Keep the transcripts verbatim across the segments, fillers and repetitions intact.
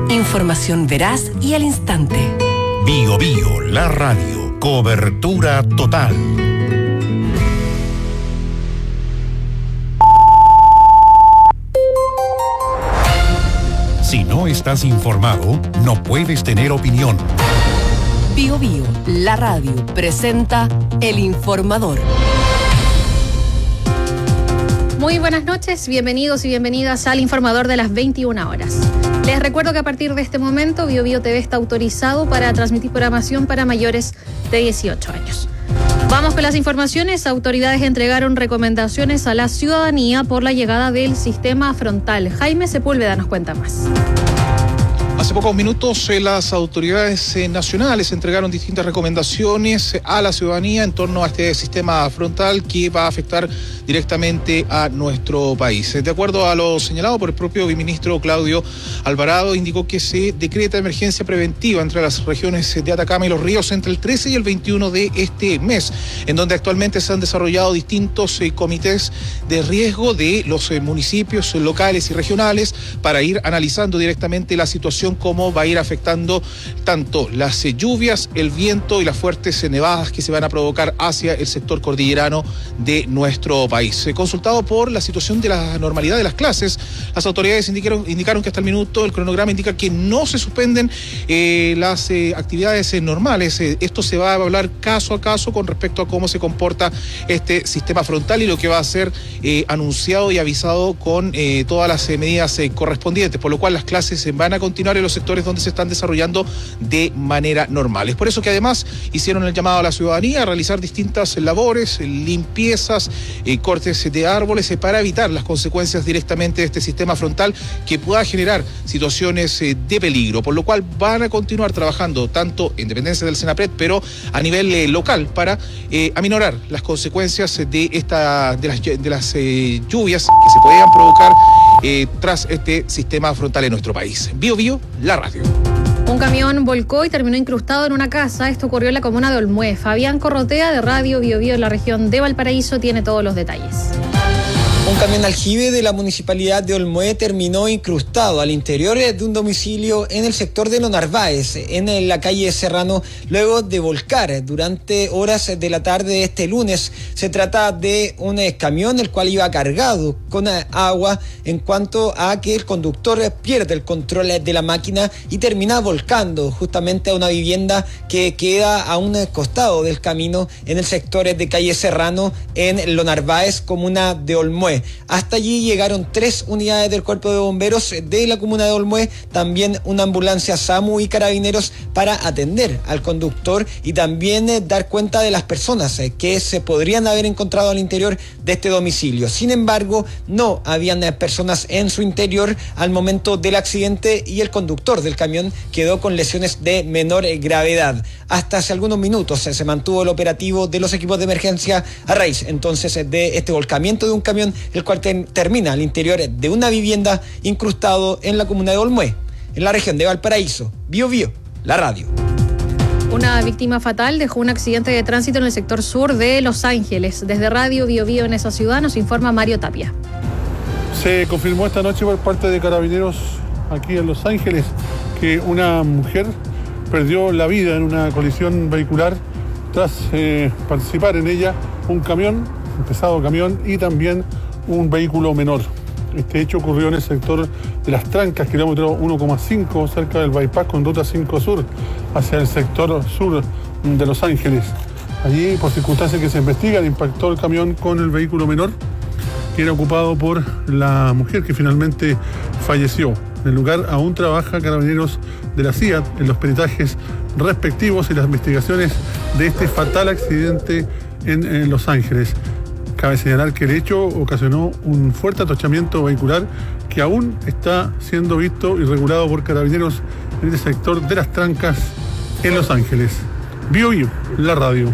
Información veraz y al instante. Bio Bio, la radio. Cobertura total. Si no estás informado, no puedes tener opinión. Bio Bio, la radio, presenta El Informador. Muy buenas noches, bienvenidos y bienvenidas al Informador de las veintiuna horas. Les recuerdo que a partir de este momento Bio Bio T V está autorizado para transmitir programación para mayores de dieciocho años. Vamos con las informaciones. Autoridades entregaron recomendaciones a la ciudadanía por la llegada del sistema frontal. Jaime Sepúlveda nos cuenta más. Hace pocos minutos eh, las autoridades eh, nacionales entregaron distintas recomendaciones eh, a la ciudadanía en torno a este sistema frontal que va a afectar directamente a nuestro país. Eh, de acuerdo a lo señalado por el propio viceministro Claudio Alvarado, indicó que se decreta emergencia preventiva entre las regiones de Atacama y Los Ríos entre el trece y el veintiuno de este mes, en donde actualmente se han desarrollado distintos eh, comités de riesgo de los eh, municipios locales y regionales para ir analizando directamente la situación, cómo va a ir afectando tanto las eh, lluvias, el viento y las fuertes eh, nevadas que se van a provocar hacia el sector cordillerano de nuestro país. Eh, consultado por la situación de la normalidad de las clases, las autoridades indicaron, indicaron que hasta el minuto el cronograma indica que no se suspenden eh, las eh, actividades eh, normales. Eh, esto se va a hablar caso a caso con respecto a cómo se comporta este sistema frontal y lo que va a ser eh, anunciado y avisado con eh, todas las eh, medidas eh, correspondientes, por lo cual las clases eh, van a continuar en los sectores donde se están desarrollando de manera normal. Es por eso que además hicieron el llamado a la ciudadanía a realizar distintas labores, limpiezas, eh, cortes de árboles eh, para evitar las consecuencias directamente de este sistema frontal que pueda generar situaciones eh, de peligro, por lo cual van a continuar trabajando tanto en dependencias del Senapred, pero a nivel eh, local para eh, aminorar las consecuencias de esta de las, de las eh, lluvias que se podrían provocar eh, tras este sistema frontal en nuestro país. Bio Bio, la radio. Un camión volcó y terminó incrustado en una casa. Esto ocurrió en la comuna de Olmué. Fabián Corrotea, de Radio Bio Bio en la región de Valparaíso, tiene todos los detalles. Un camión aljibe de la municipalidad de Olmué terminó incrustado al interior de un domicilio en el sector de Los Narváez, en la calle Serrano, luego de volcar durante horas de la tarde de este lunes. Se trata de un camión el cual iba cargado con agua, en cuanto a que el conductor pierde el control de la máquina y termina volcando justamente a una vivienda que queda a un costado del camino en el sector de calle Serrano, en Los Narváez, comuna de Olmué. Hasta allí llegaron tres unidades del Cuerpo de Bomberos de la comuna de Olmué, también una ambulancia SAMU y carabineros para atender al conductor y también eh, dar cuenta de las personas eh, que se podrían haber encontrado al interior de este domicilio. Sin embargo, no habían eh, personas en su interior al momento del accidente y el conductor del camión quedó con lesiones de menor eh, gravedad. Hasta hace algunos minutos eh, se mantuvo el operativo de los equipos de emergencia a raíz entonces eh, de este volcamiento de un camión, el cual te, termina al interior de una vivienda incrustado en la comuna de Olmué, en la región de Valparaíso. Bio Bio, la radio. Una víctima fatal dejó un accidente de tránsito en el sector sur de Los Ángeles. Desde Radio Bio Bio en esa ciudad nos informa Mario Tapia. Se confirmó esta noche por parte de carabineros aquí en Los Ángeles que una mujer perdió la vida en una colisión vehicular tras eh, participar en ella un camión, un pesado camión y también un vehículo menor. Este hecho ocurrió en el sector de Las Trancas, kilómetro uno coma cinco, cerca del bypass con ruta cinco Sur, hacia el sector sur de Los Ángeles. Allí, por circunstancias que se investigan, impactó el camión con el vehículo menor, que era ocupado por la mujer que finalmente falleció. En el lugar aún trabaja carabineros de la C I A T en los peritajes respectivos y las investigaciones de este fatal accidente en, en Los Ángeles. Cabe señalar que el hecho ocasionó un fuerte atochamiento vehicular que aún está siendo visto y regulado por carabineros en el sector de Las Trancas en Los Ángeles. Bio Bio, la radio.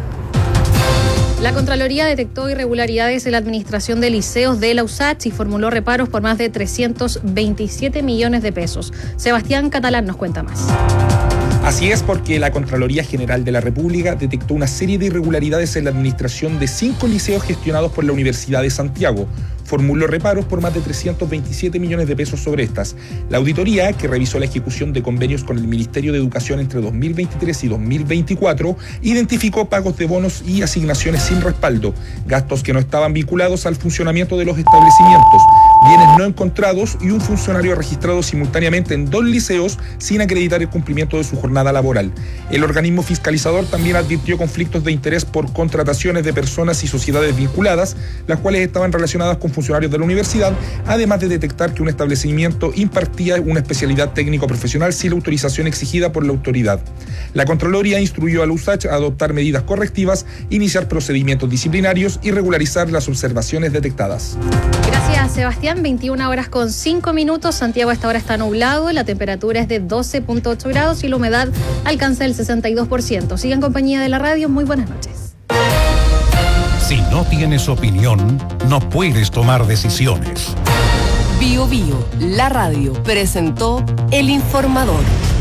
La Contraloría detectó irregularidades en la administración de liceos de la U S A C H y formuló reparos por más de trescientos veintisiete millones de pesos. Sebastián Catalán nos cuenta más. Así es, porque la Contraloría General de la República detectó una serie de irregularidades en la administración de cinco liceos gestionados por la Universidad de Santiago. formuló reparos por más de trescientos veintisiete millones de pesos sobre estas. La auditoría, que revisó la ejecución de convenios con el Ministerio de Educación entre dos mil veintitrés y dos mil veinticuatro, identificó pagos de bonos y asignaciones sin respaldo, gastos que no estaban vinculados al funcionamiento de los establecimientos, bienes no encontrados y un funcionario registrado simultáneamente en dos liceos sin acreditar el cumplimiento de su jornada laboral. El organismo fiscalizador también advirtió conflictos de interés por contrataciones de personas y sociedades vinculadas, las cuales estaban relacionadas con funcionarios de la universidad, además de detectar que un establecimiento impartía una especialidad técnico-profesional sin la autorización exigida por la autoridad. La Contraloría instruyó al U S A C a adoptar medidas correctivas, iniciar procedimientos disciplinarios y regularizar las observaciones detectadas. Gracias, Sebastián. veintiuna horas con cinco minutos. Santiago a esta hora está nublado, la temperatura es de doce punto ocho grados y la humedad alcanza el sesenta y dos por ciento. Sigue en compañía de la radio. Muy buenas noches. Si no tienes opinión, no puedes tomar decisiones. Bio Bio, la radio, presentó El Informador.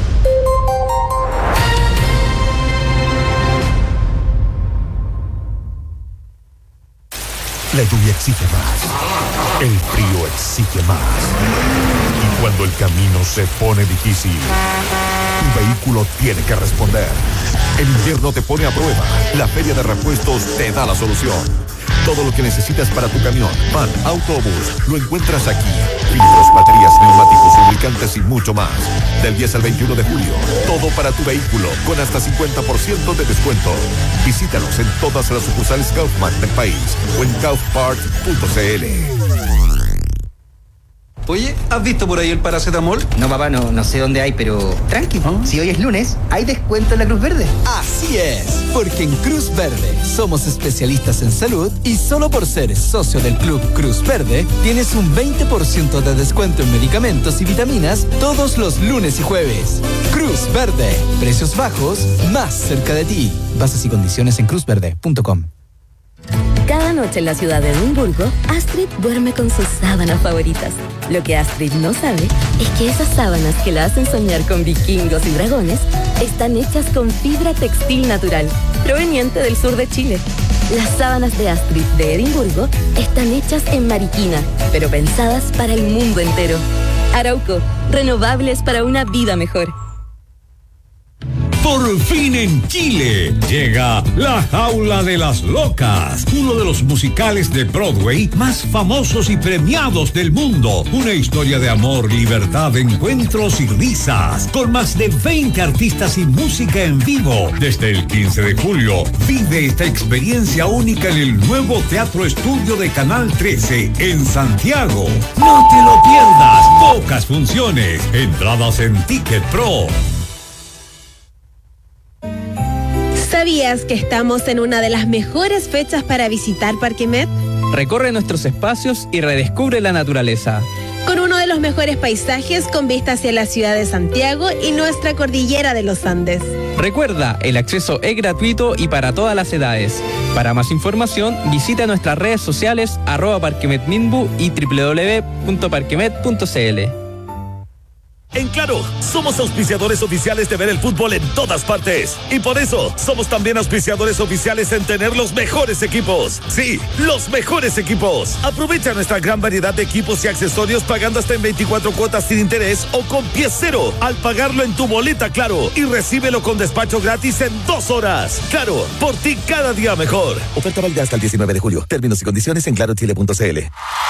La lluvia exige más, el frío exige más. Y cuando el camino se pone difícil, tu vehículo tiene que responder. El invierno te pone a prueba. La Feria de Repuestos te da la solución. Todo lo que necesitas para tu camión, van, autobús, lo encuentras aquí. Filtros, baterías, neumáticos, lubricantes y mucho más. Del diez al veintiuno de julio, todo para tu vehículo, con hasta cincuenta por ciento de descuento. Visítanos en todas las sucursales Kaufman del país o en kaufpart punto c l. Oye, ¿has visto por ahí el paracetamol? No, papá, no, no sé dónde hay, pero tranqui. ¿Ah? Si hoy es lunes, hay descuento en la Cruz Verde. Así es, porque en Cruz Verde somos especialistas en salud y solo por ser socio del Club Cruz Verde tienes un veinte por ciento de descuento en medicamentos y vitaminas todos los lunes y jueves. Cruz Verde, precios bajos, más cerca de ti. Bases y condiciones en cruz verde punto com. Cada noche en la ciudad de Edimburgo, Astrid duerme con sus sábanas favoritas. Lo que Astrid no sabe es que esas sábanas que la hacen soñar con vikingos y dragones están hechas con fibra textil natural, proveniente del sur de Chile. Las sábanas de Astrid de Edimburgo están hechas en Mariquina, pero pensadas para el mundo entero. Arauco, renovables para una vida mejor. Por fin en Chile llega La Jaula de las Locas, uno de los musicales de Broadway más famosos y premiados del mundo. Una historia de amor, libertad, encuentros y risas, con más de veinte artistas y música en vivo. Desde el quince de julio, vive esta experiencia única en el nuevo Teatro Estudio de Canal trece en Santiago. No te lo pierdas, pocas funciones, entradas en Ticket Pro. ¿Sabías que estamos en una de las mejores fechas para visitar Parque Met? Recorre nuestros espacios y redescubre la naturaleza. Con uno de los mejores paisajes con vista hacia la ciudad de Santiago y nuestra cordillera de los Andes. Recuerda, el acceso es gratuito y para todas las edades. Para más información, visita nuestras redes sociales arroba parquemetminbu y doble u doble u doble u punto parquemet punto c l. En Claro, somos auspiciadores oficiales de ver el fútbol en todas partes. Y por eso, somos también auspiciadores oficiales en tener los mejores equipos. Sí, los mejores equipos. Aprovecha nuestra gran variedad de equipos y accesorios pagando hasta en veinticuatro cuotas sin interés o con pie cero al pagarlo en tu boleta Claro. Y recíbelo con despacho gratis en dos horas. Claro, por ti cada día mejor. Oferta válida hasta el diecinueve de julio. Términos y condiciones en claro chile punto c l.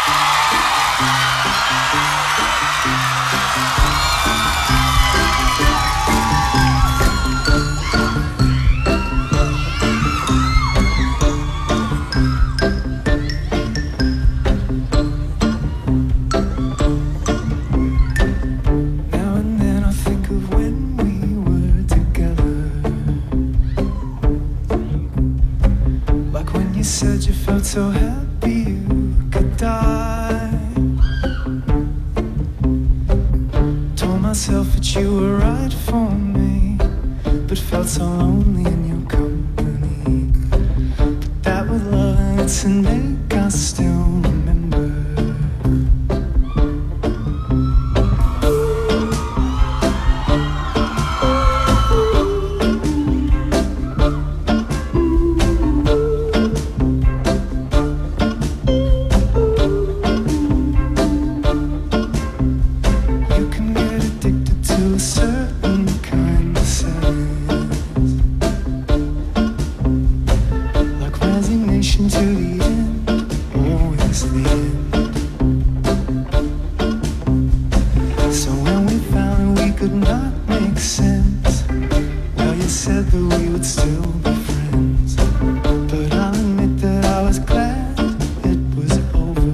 So happy you could die. Told myself that you were right for me, but felt so lonely in your company. But that was love and it's an ache I still remember. could not make sense. Well, you said that we would still be friends, but I'll admit that I was glad it was over.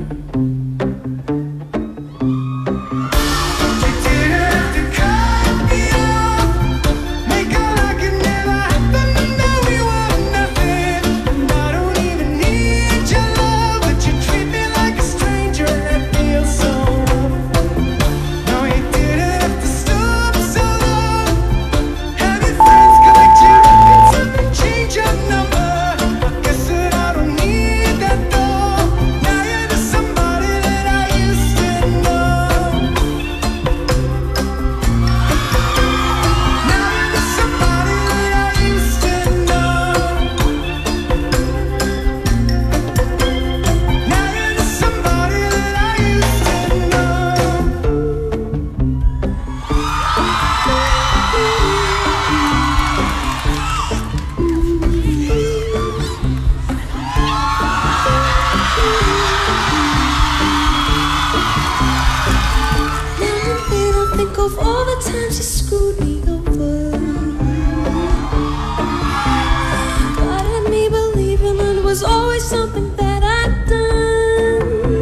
You didn't have to cut me off, make it like it never happened, and now we were nothing. And I don't even need your love, but you treat me like a stranger, and that feels so rough. No, you didn't have to stop so long. Have your friends collect your records and change your number. I guess that I don't need that though. Now you're just somebody that I used to know. Now you're just somebody that I used to know. Now you're just somebody that I used to know. When I think of all the times you screwed me over, God had me believing it was always something that I'd done.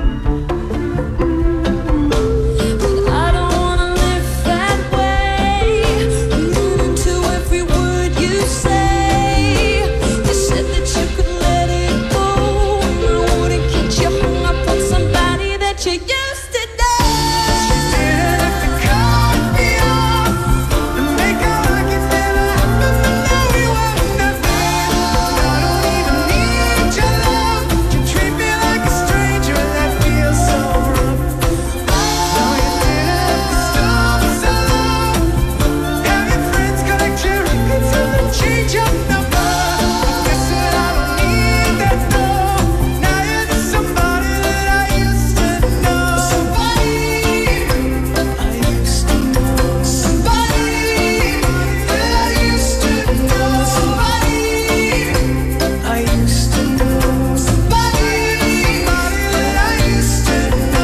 But I don't wanna live that way, reading into every word you say. You said that you could let it go, and I wouldn't get you hung up on somebody that you used to know. Didn't have to cut me off and make it like it never happened, and now we were nothing. I don't even need your love. You treat me like a stranger, and that feels so rough. No, you didn't have to stop so long. Have your friends collect your records and then change your number. I guess that I don't need that though. Now you're just somebody that I used to know. Somebody I used to know. Somebody that I used to know. Somebody I used to know. Somebody that I used to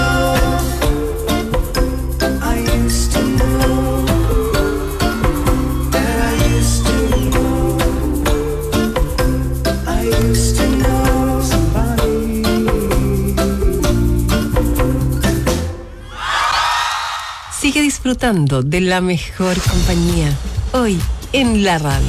know. I used to know. That I used to know. I used to know somebody. Sigue disfrutando de la mejor compañía hoy en la radio.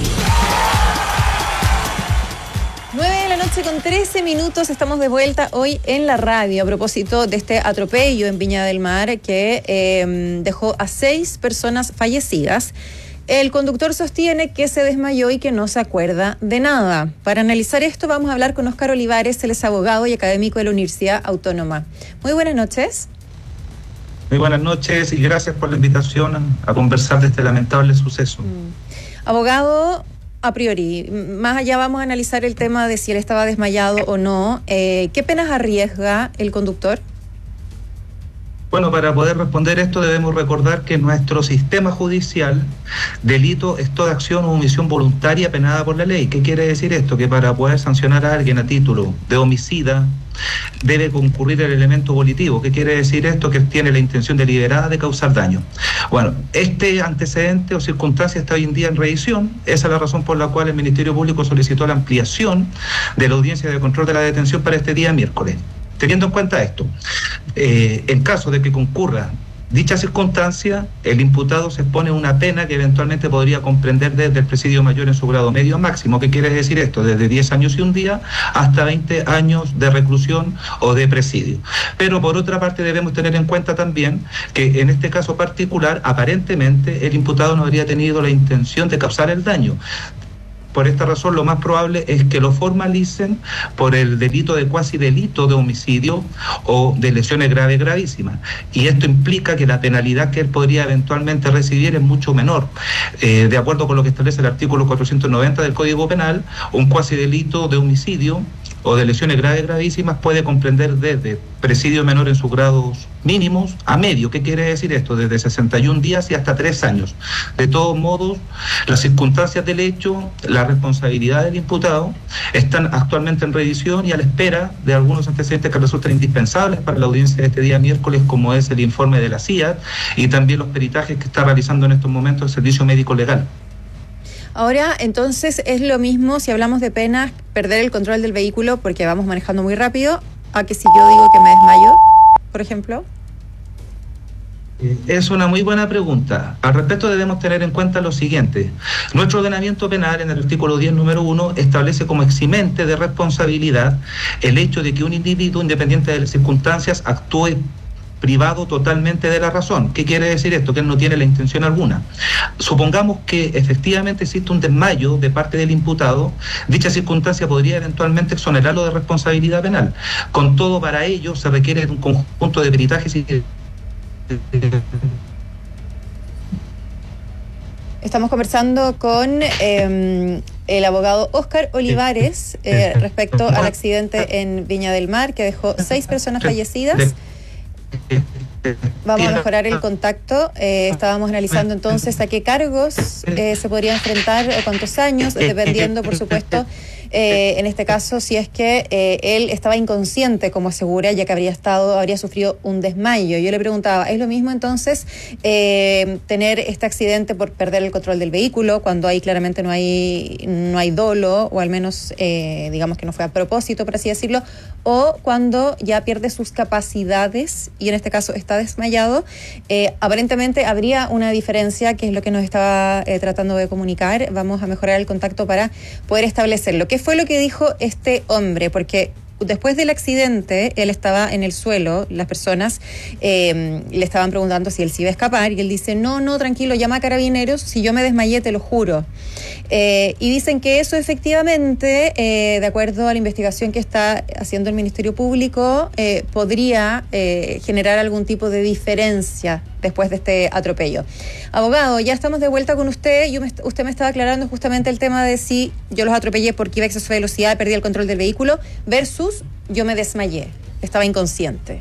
nueve de la noche con trece minutos, estamos de vuelta hoy en la radio a propósito de este atropello en Viña del Mar que eh, dejó a seis personas fallecidas. El conductor sostiene que se desmayó y que no se acuerda de nada. Para analizar esto vamos a hablar con Óscar Olivares, él es abogado y académico de la Universidad Autónoma. Muy buenas noches. Muy buenas noches y gracias por la invitación a conversar de este lamentable suceso. Abogado, a priori, más allá vamos a analizar el tema de si él estaba desmayado o no. Eh, ¿Qué penas arriesga el conductor? Bueno, para poder responder esto debemos recordar que en nuestro sistema judicial, delito es toda acción o omisión voluntaria penada por la ley. ¿Qué quiere decir esto? Que para poder sancionar a alguien a título de homicida debe concurrir el elemento volitivo. ¿Qué quiere decir esto? Que tiene la intención deliberada de causar daño. Bueno, este antecedente o circunstancia está hoy en día en revisión. Esa es la razón por la cual el Ministerio Público solicitó la ampliación de la audiencia de control de la detención para este día miércoles. Teniendo en cuenta esto, eh, en caso de que concurra dicha circunstancia, el imputado se expone a una pena que eventualmente podría comprender desde el presidio mayor en su grado medio máximo. ¿Qué quiere decir esto? Desde diez años y un día hasta veinte años de reclusión o de presidio. Pero por otra parte debemos tener en cuenta también que en este caso particular, aparentemente el imputado no habría tenido la intención de causar el daño. Por esta razón, lo más probable es que lo formalicen por el delito de cuasi delito de homicidio o de lesiones graves gravísimas. Y esto implica que la penalidad que él podría eventualmente recibir es mucho menor. Eh, de acuerdo con lo que establece el artículo cuatrocientos noventa del Código Penal, un cuasi delito de homicidio o de lesiones graves gravísimas puede comprender desde presidio menor en sus grados mínimos a medio. ¿Qué quiere decir esto? Desde sesenta y un días y hasta tres años. De todos modos, las circunstancias del hecho, la responsabilidad del imputado están actualmente en revisión y a la espera de algunos antecedentes que resultan indispensables para la audiencia de este día miércoles, como es el informe de la C I A D y también los peritajes que está realizando en estos momentos el Servicio Médico Legal. Ahora, entonces, es lo mismo si hablamos de penas, perder el control del vehículo porque vamos manejando muy rápido, a que si yo digo que me desmayo, por ejemplo. Es una muy buena pregunta. Al respecto debemos tener en cuenta lo siguiente. Nuestro ordenamiento penal en el artículo diez, número uno, establece como eximente de responsabilidad el hecho de que un individuo, independiente de las circunstancias, actúe privado totalmente de la razón. ¿Qué quiere decir esto? Que él no tiene la intención alguna. Supongamos que efectivamente existe un desmayo de parte del imputado, dicha circunstancia podría eventualmente exonerarlo de responsabilidad penal. Con todo, para ello se requiere un conjunto de peritajes y... Estamos conversando con eh, el abogado Óscar Olivares eh, respecto al accidente en Viña del Mar que dejó seis personas fallecidas. Vamos a mejorar el contacto. Eh, estábamos analizando entonces a qué cargos eh, se podría enfrentar o cuántos años, dependiendo, por supuesto, eh, en este caso, si es que eh, él estaba inconsciente, como asegura, ya que habría estado, habría sufrido un desmayo. Yo le preguntaba, ¿es lo mismo entonces eh, tener este accidente por perder el control del vehículo, cuando ahí claramente no hay, no hay dolo, o al menos eh, digamos que no fue a propósito, por así decirlo, o cuando ya pierde sus capacidades y en este caso está desmayado? Eh, aparentemente habría una diferencia, que es lo que nos estaba eh, tratando de comunicar. Vamos a mejorar el contacto para poder establecerlo. ¿Qué fue lo que dijo este hombre? Porque después del accidente, él estaba en el suelo, las personas eh, le estaban preguntando si él se iba a escapar, y él dice, no, no, tranquilo, llama a Carabineros, si yo me desmayé, te lo juro. Eh, y dicen que eso efectivamente, eh, de acuerdo a la investigación que está haciendo el Ministerio Público, eh, podría eh, generar algún tipo de diferencia después de este atropello. Abogado, ya estamos de vuelta con usted. Yo me, usted me estaba aclarando justamente el tema de si yo los atropellé porque iba a exceso de velocidad, perdí el control del vehículo, versus yo me desmayé, estaba inconsciente.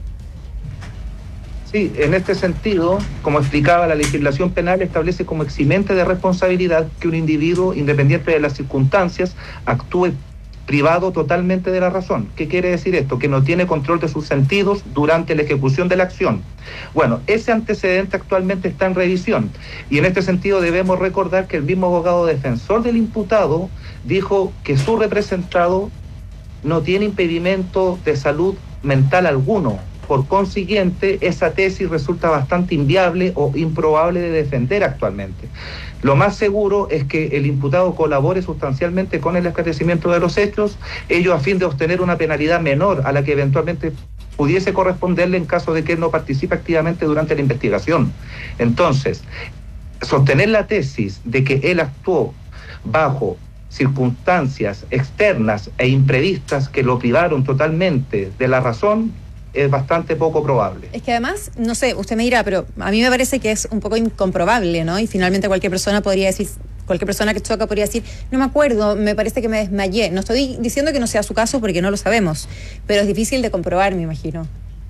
Sí, en este sentido, como explicaba, la legislación penal establece como eximente de responsabilidad que un individuo, independiente de las circunstancias, actúe privado totalmente de la razón. ¿Qué quiere decir esto? Que no tiene control de sus sentidos durante la ejecución de la acción. Bueno, ese antecedente actualmente está en revisión y en este sentido debemos recordar que el mismo abogado defensor del imputado dijo que su representado no tiene impedimento de salud mental alguno. Por consiguiente, esa tesis resulta bastante inviable o improbable de defender actualmente. Lo más seguro es que el imputado colabore sustancialmente con el esclarecimiento de los hechos, ello a fin de obtener una penalidad menor a la que eventualmente pudiese corresponderle en caso de que él no participe activamente durante la investigación. Entonces, sostener la tesis de que él actuó bajo circunstancias externas e imprevistas que lo privaron totalmente de la razón es bastante poco probable. Es que además, no sé, usted me dirá, pero a mí me parece que es un poco incomprobable, ¿no? Y finalmente cualquier persona podría decir, cualquier persona que choca podría decir, no me acuerdo, me parece que me desmayé. No estoy diciendo que no sea su caso porque no lo sabemos, pero es difícil de comprobar, me imagino.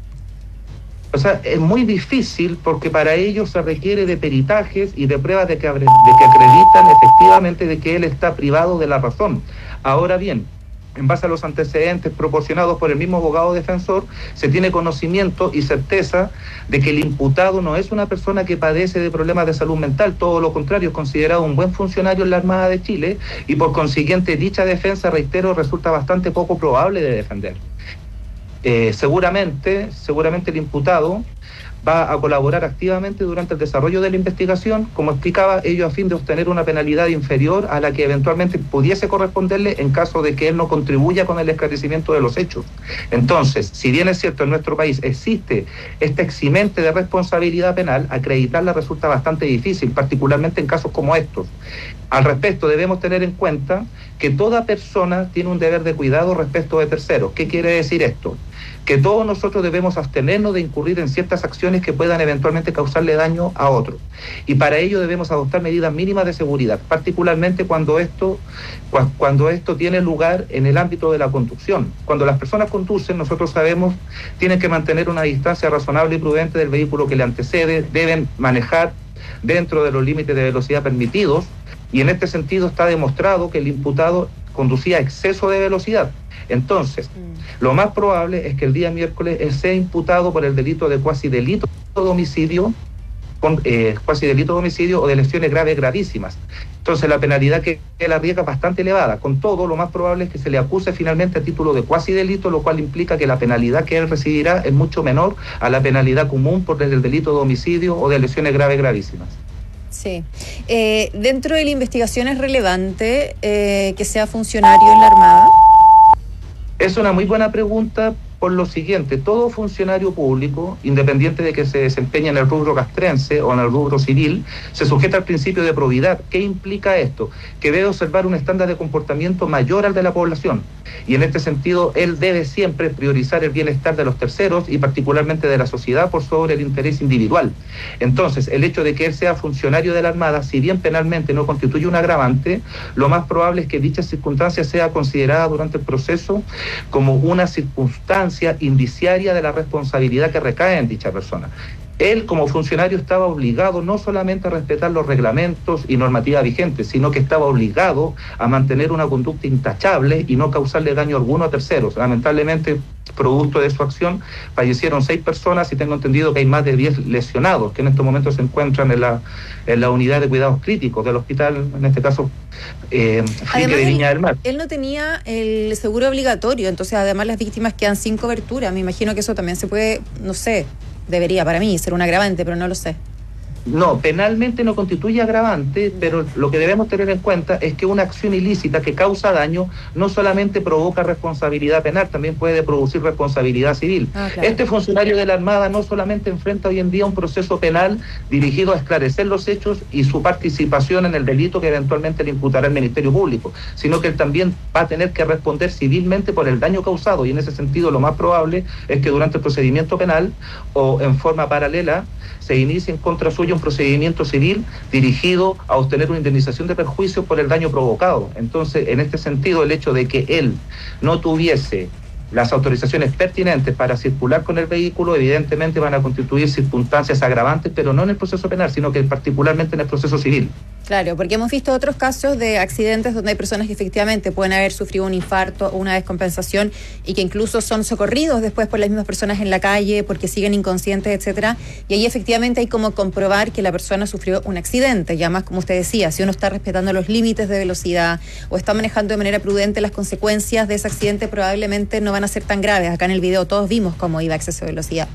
O sea, es muy difícil porque para ello se requiere de peritajes y de pruebas de que, de que acreditan efectivamente de que él está privado de la razón. Ahora bien, en base a los antecedentes proporcionados por el mismo abogado defensor, se tiene conocimiento y certeza de que el imputado no es una persona que padece de problemas de salud mental, todo lo contrario, es considerado un buen funcionario en la Armada de Chile y por consiguiente dicha defensa, reitero, resulta bastante poco probable de defender. Eh, seguramente, seguramente el imputado va a colaborar activamente durante el desarrollo de la investigación, como explicaba, ello a fin de obtener una penalidad inferior a la que eventualmente pudiese corresponderle en caso de que él no contribuya con el esclarecimiento de los hechos. Entonces, si bien es cierto en nuestro país existe este eximente de responsabilidad penal, acreditarla resulta bastante difícil, particularmente en casos como estos. Al respecto, debemos tener en cuenta que toda persona tiene un deber de cuidado respecto de terceros. ¿Qué quiere decir esto? que todos nosotros debemos abstenernos de incurrir en ciertas acciones que puedan eventualmente causarle daño a otro. Y para ello debemos adoptar medidas mínimas de seguridad, particularmente cuando esto, cu- cuando esto tiene lugar en el ámbito de la conducción. Cuando las personas conducen, nosotros sabemos, tienen que mantener una distancia razonable y prudente del vehículo que le antecede, deben manejar dentro de los límites de velocidad permitidos, y en este sentido está demostrado que el imputado conducía a exceso de velocidad. Entonces, lo más probable es que el día miércoles él sea imputado por el delito de cuasi delito de homicidio, con, eh, cuasi delito de homicidio o de lesiones graves gravísimas. Entonces, la penalidad que él arriesga es bastante elevada. Con todo, lo más probable es que se le acuse finalmente a título de cuasi delito, lo cual implica que la penalidad que él recibirá es mucho menor a la penalidad común por el delito de homicidio o de lesiones graves gravísimas. Sí. Eh, dentro de la investigación es relevante eh, que sea funcionario en la Armada. Es una muy buena pregunta por lo siguiente: todo funcionario público, independiente de que se desempeñe en el rubro castrense o en el rubro civil, se sujeta al principio de probidad. ¿Qué implica esto? Que debe observar un estándar de comportamiento mayor al de la población. Y en este sentido, él debe siempre priorizar el bienestar de los terceros y particularmente de la sociedad por sobre el interés individual. Entonces, el hecho de que él sea funcionario de la Armada, si bien penalmente no constituye un agravante, lo más probable es que dicha circunstancia sea considerada durante el proceso como una circunstancia indiciaria de la responsabilidad que recae en dicha persona. Él, como funcionario, estaba obligado no solamente a respetar los reglamentos y normativas vigentes, sino que estaba obligado a mantener una conducta intachable y no causarle daño alguno a terceros. Lamentablemente, producto de su acción, fallecieron seis personas y tengo entendido que hay más de diez lesionados que en estos momentos se encuentran en la, en la unidad de cuidados críticos del hospital, en este caso, eh, Frique de Viña del Mar. Él no tenía el seguro obligatorio, entonces además las víctimas quedan sin cobertura. Me imagino que eso también se puede, no sé, debería para mí ser un agravante, pero no lo sé. No, penalmente no constituye agravante, pero lo que debemos tener en cuenta es que una acción ilícita que causa daño no solamente provoca responsabilidad penal, también puede producir responsabilidad civil. Ah, claro. Este funcionario de la Armada no solamente enfrenta hoy en día un proceso penal dirigido a esclarecer los hechos y su participación en el delito que eventualmente le imputará el Ministerio Público, sino que él también va a tener que responder civilmente por el daño causado, y en ese sentido lo más probable es que durante el procedimiento penal o en forma paralela se inicie en contra suyo un procedimiento civil dirigido a obtener una indemnización de perjuicios por el daño provocado. Entonces, en este sentido, el hecho de que él no tuviese las autorizaciones pertinentes para circular con el vehículo, evidentemente van a constituir circunstancias agravantes, pero no en el proceso penal, sino que particularmente en el proceso civil. Claro, porque hemos visto otros casos de accidentes donde hay personas que efectivamente pueden haber sufrido un infarto o una descompensación y que incluso son socorridos después por las mismas personas en la calle porque siguen inconscientes, etcétera. Y ahí efectivamente hay como comprobar que la persona sufrió un accidente. Y además, como usted decía, si uno está respetando los límites de velocidad o está manejando de manera prudente, las consecuencias de ese accidente probablemente no van a ser tan graves. Acá en el video todos vimos cómo iba a exceso de velocidad.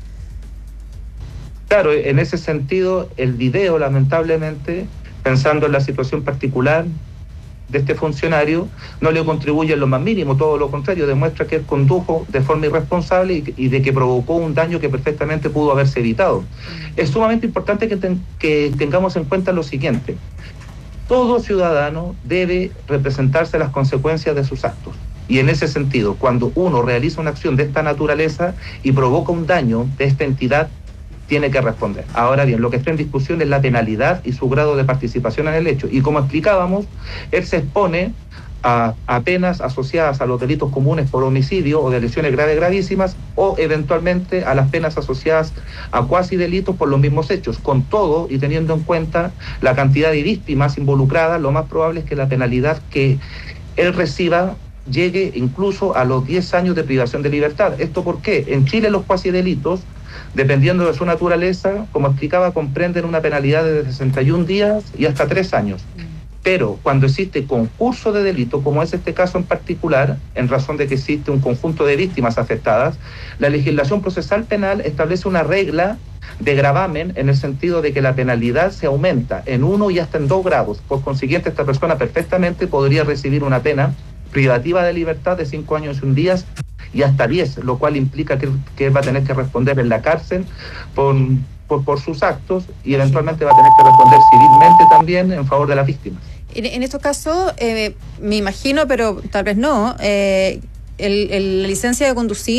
Claro, en ese sentido, el video, lamentablemente, pensando en la situación particular de este funcionario, no le contribuye en lo más mínimo, todo lo contrario, demuestra que él condujo de forma irresponsable y, y de que provocó un daño que perfectamente pudo haberse evitado. Es sumamente importante que, ten, que tengamos en cuenta lo siguiente: todo ciudadano debe representarse las consecuencias de sus actos. Y en ese sentido, cuando uno realiza una acción de esta naturaleza y provoca un daño de esta entidad, tiene que responder. Ahora bien, lo que está en discusión es la penalidad y su grado de participación en el hecho. Y como explicábamos, él se expone a, a penas asociadas a los delitos comunes por homicidio o de lesiones graves gravísimas, o eventualmente a las penas asociadas a cuasi delitos por los mismos hechos. Con todo, y teniendo en cuenta la cantidad de víctimas involucradas, lo más probable es que la penalidad que él reciba llegue incluso a los diez años de privación de libertad. ¿Esto por qué? En Chile los cuasi delitos, dependiendo de su naturaleza, como explicaba, comprenden una penalidad de sesenta y un días y hasta tres años. Pero cuando existe concurso de delito, como es este caso en particular, en razón de que existe un conjunto de víctimas afectadas, la legislación procesal penal establece una regla de gravamen en el sentido de que la penalidad se aumenta en uno y hasta en dos grados. Por consiguiente, esta persona perfectamente podría recibir una pena privativa de libertad de cinco años y un día y hasta diez, lo cual implica que, que él va a tener que responder en la cárcel por, por, por sus actos y eventualmente va a tener que responder civilmente también en favor de las víctimas. En, en estos casos, eh, me imagino, pero tal vez no, eh, el, el, la licencia de conducir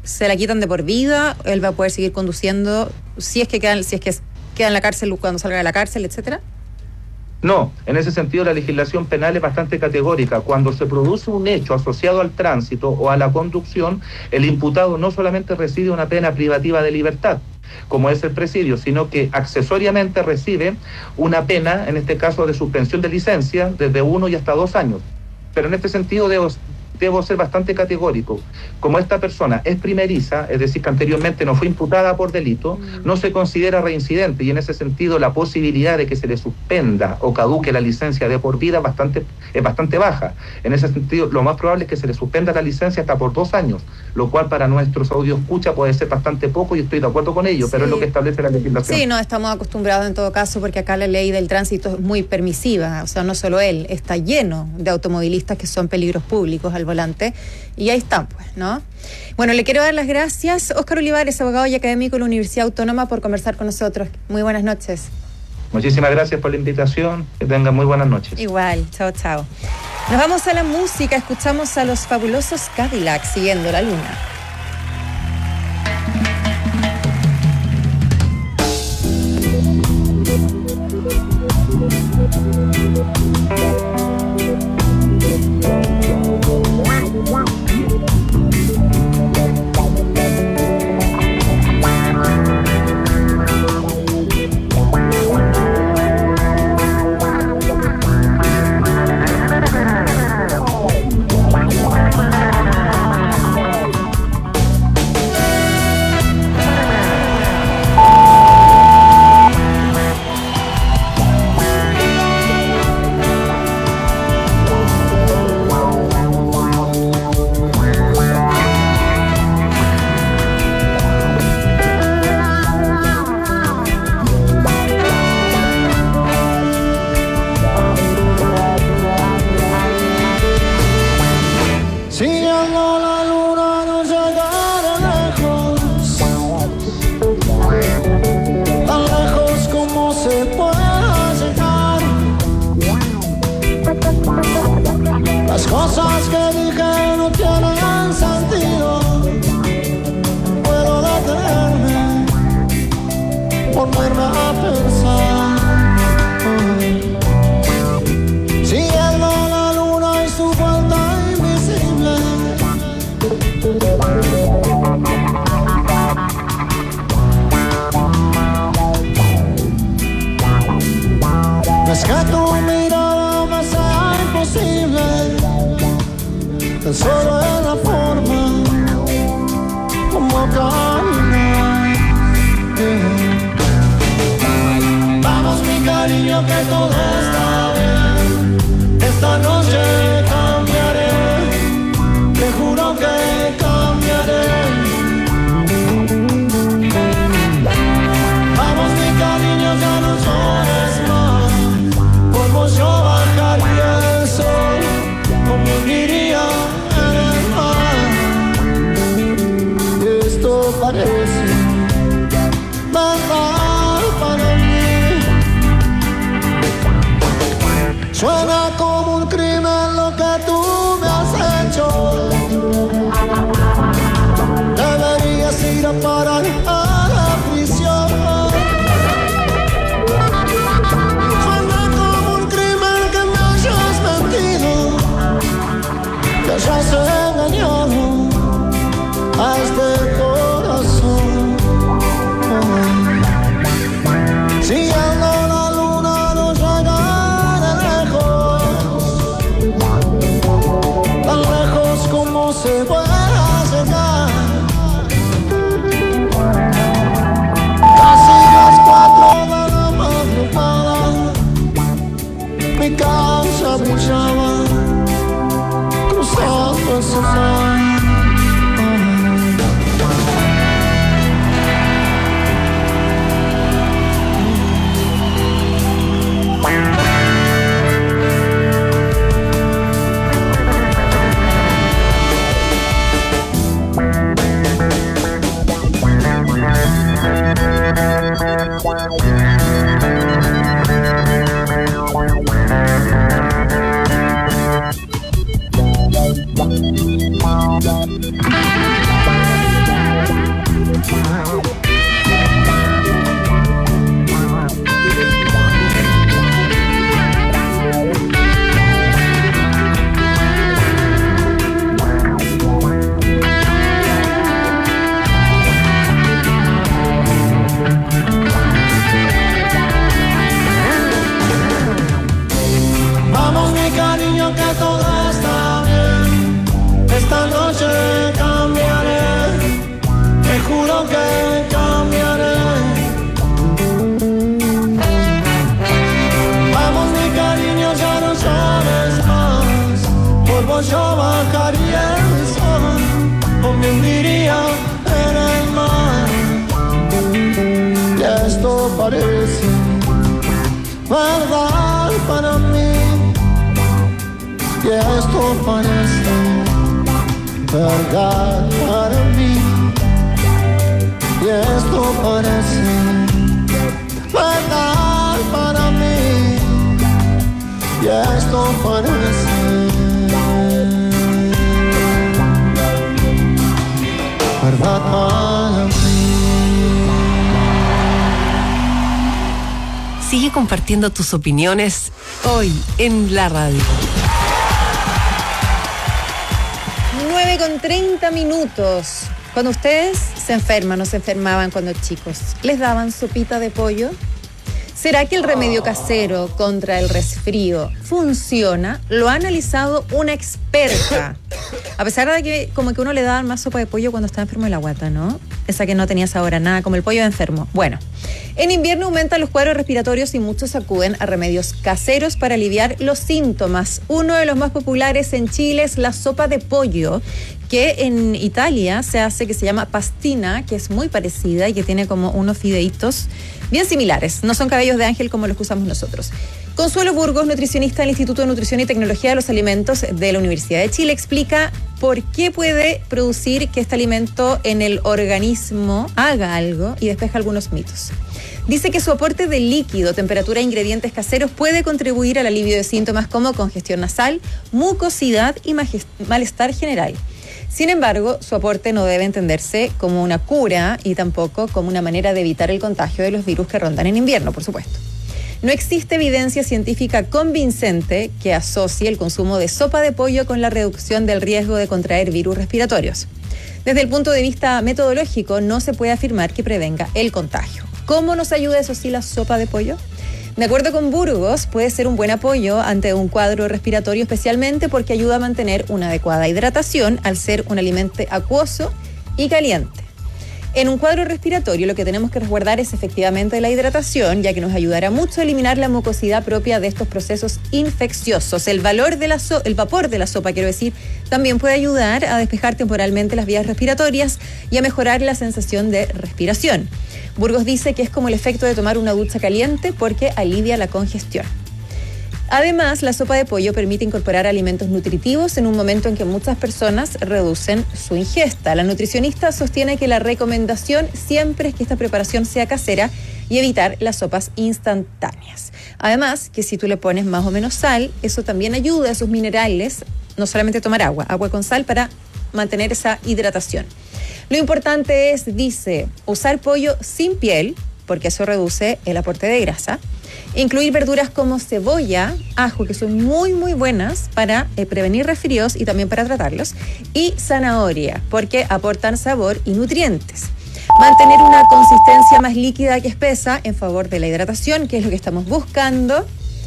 se la quitan de por vida, él va a poder seguir conduciendo si es que queda, si es que queda en la cárcel cuando salga de la cárcel, etcétera. No, en ese sentido la legislación penal es bastante categórica. Cuando se produce un hecho asociado al tránsito o a la conducción, el imputado no solamente recibe una pena privativa de libertad, como es el presidio, sino que accesoriamente recibe una pena, en este caso de suspensión de licencia, desde uno y hasta dos años. Pero en este sentido debo, debo ser bastante categórico. Como esta persona es primeriza, es decir, que anteriormente no fue imputada por delito, no se considera reincidente, y en ese sentido la posibilidad de que se le suspenda o caduque la licencia de por vida bastante, es bastante baja. En ese sentido, lo más probable es que se le suspenda la licencia hasta por dos años, lo cual para nuestros audios escucha puede ser bastante poco, y estoy de acuerdo con ello, sí. Pero es lo que establece la legislación. Sí, no, estamos acostumbrados en todo caso, porque acá la ley del tránsito es muy permisiva, o sea, no solo él, está lleno de automovilistas que son peligros públicos al volante, y ahí están, pues, ¿no? Bueno, le quiero dar las gracias, Óscar Olivares, abogado y académico de la Universidad Autónoma, por conversar con nosotros. Muy buenas noches. Muchísimas gracias por la invitación, que tengan muy buenas noches. Igual, chao, chao. Nos vamos a la música, escuchamos a los fabulosos Cadillacs, Siguiendo la Luna. Solo es la forma como caminar. Vamos mi cariño, que todo está bien. Esta noche cambiaré, te juro que cambiaré. Vamos mi cariño, ya no llores más, por vos yo bajaría el sol, como diría. Parece verdad para mí. Suena como un crimen lo que tú me has hecho. Deberías ir a parar a la prisión. Suena como un crimen que me hayas mentido, que hayas engañado a este corazón. Siguiendo la luna nos llegará lejos, tan lejos como se pueda llegar. Casi las cuatro de la madrugada, mi casa brillaba cruzando ese mar. Vamos mi cariño que todo está bien. Esta noche cambiaré, te juro que cambiaré. Vamos mi cariño, ya no sabes más. Por vos yo bajaría el sol o me hundiría en el mar. Y esto parece verdad para mí. Y esto parece verdad para mí. Y esto parece verdad para mí. Y esto parece verdad para mí. Sigue compartiendo tus opiniones hoy en la radio. nueve con treinta minutos. Cuando ustedes se enferman o se enfermaban cuando chicos, ¿les daban sopita de pollo? ¿Será que el remedio casero contra el resfrío funciona? Lo ha analizado una experta. A pesar de que como que uno le daban más sopa de pollo cuando estaba enfermo de la guata, ¿no? Esa que no tenía sabor a nada, como el pollo de enfermo. Bueno, en invierno aumentan los cuadros respiratorios y muchos acuden a remedios caseros para aliviar los síntomas. Uno de los más populares en Chile es la sopa de pollo, que en Italia se hace, que se llama pastina, que es muy parecida y que tiene como unos fideitos bien similares. No son cabellos de ángel como los que usamos nosotros. Consuelo Burgos, nutricionista del Instituto de Nutrición y Tecnología de los Alimentos de la Universidad de Chile, explica por qué puede producir que este alimento en el organismo haga algo y despeja algunos mitos. Dice que su aporte de líquido, temperatura e ingredientes caseros puede contribuir al alivio de síntomas como congestión nasal, mucosidad y malestar general. Sin embargo, su aporte no debe entenderse como una cura y tampoco como una manera de evitar el contagio de los virus que rondan en invierno, por supuesto. No existe evidencia científica convincente que asocie el consumo de sopa de pollo con la reducción del riesgo de contraer virus respiratorios. Desde el punto de vista metodológico, no se puede afirmar que prevenga el contagio. ¿Cómo nos ayuda eso sí la sopa de pollo? De acuerdo con Burgos, puede ser un buen apoyo ante un cuadro respiratorio, especialmente porque ayuda a mantener una adecuada hidratación al ser un alimento acuoso y caliente. En un cuadro respiratorio lo que tenemos que resguardar es efectivamente la hidratación, ya que nos ayudará mucho a eliminar la mucosidad propia de estos procesos infecciosos. El, valor de la so- el vapor de la sopa, quiero decir, también puede ayudar a despejar temporalmente las vías respiratorias y a mejorar la sensación de respiración. Burgos dice que es como el efecto de tomar una ducha caliente porque alivia la congestión. Además, la sopa de pollo permite incorporar alimentos nutritivos en un momento en que muchas personas reducen su ingesta. La nutricionista sostiene que la recomendación siempre es que esta preparación sea casera y evitar las sopas instantáneas. Además, que si tú le pones más o menos sal, eso también ayuda a esos minerales, no solamente tomar agua, agua con sal para mantener esa hidratación. Lo importante es, dice, usar pollo sin piel, porque eso reduce el aporte de grasa. Incluir verduras como cebolla, ajo, que son muy, muy buenas para eh, prevenir resfríos y también para tratarlos. Y zanahoria, porque aportan sabor y nutrientes. Mantener una consistencia más líquida que espesa en favor de la hidratación, que es lo que estamos buscando.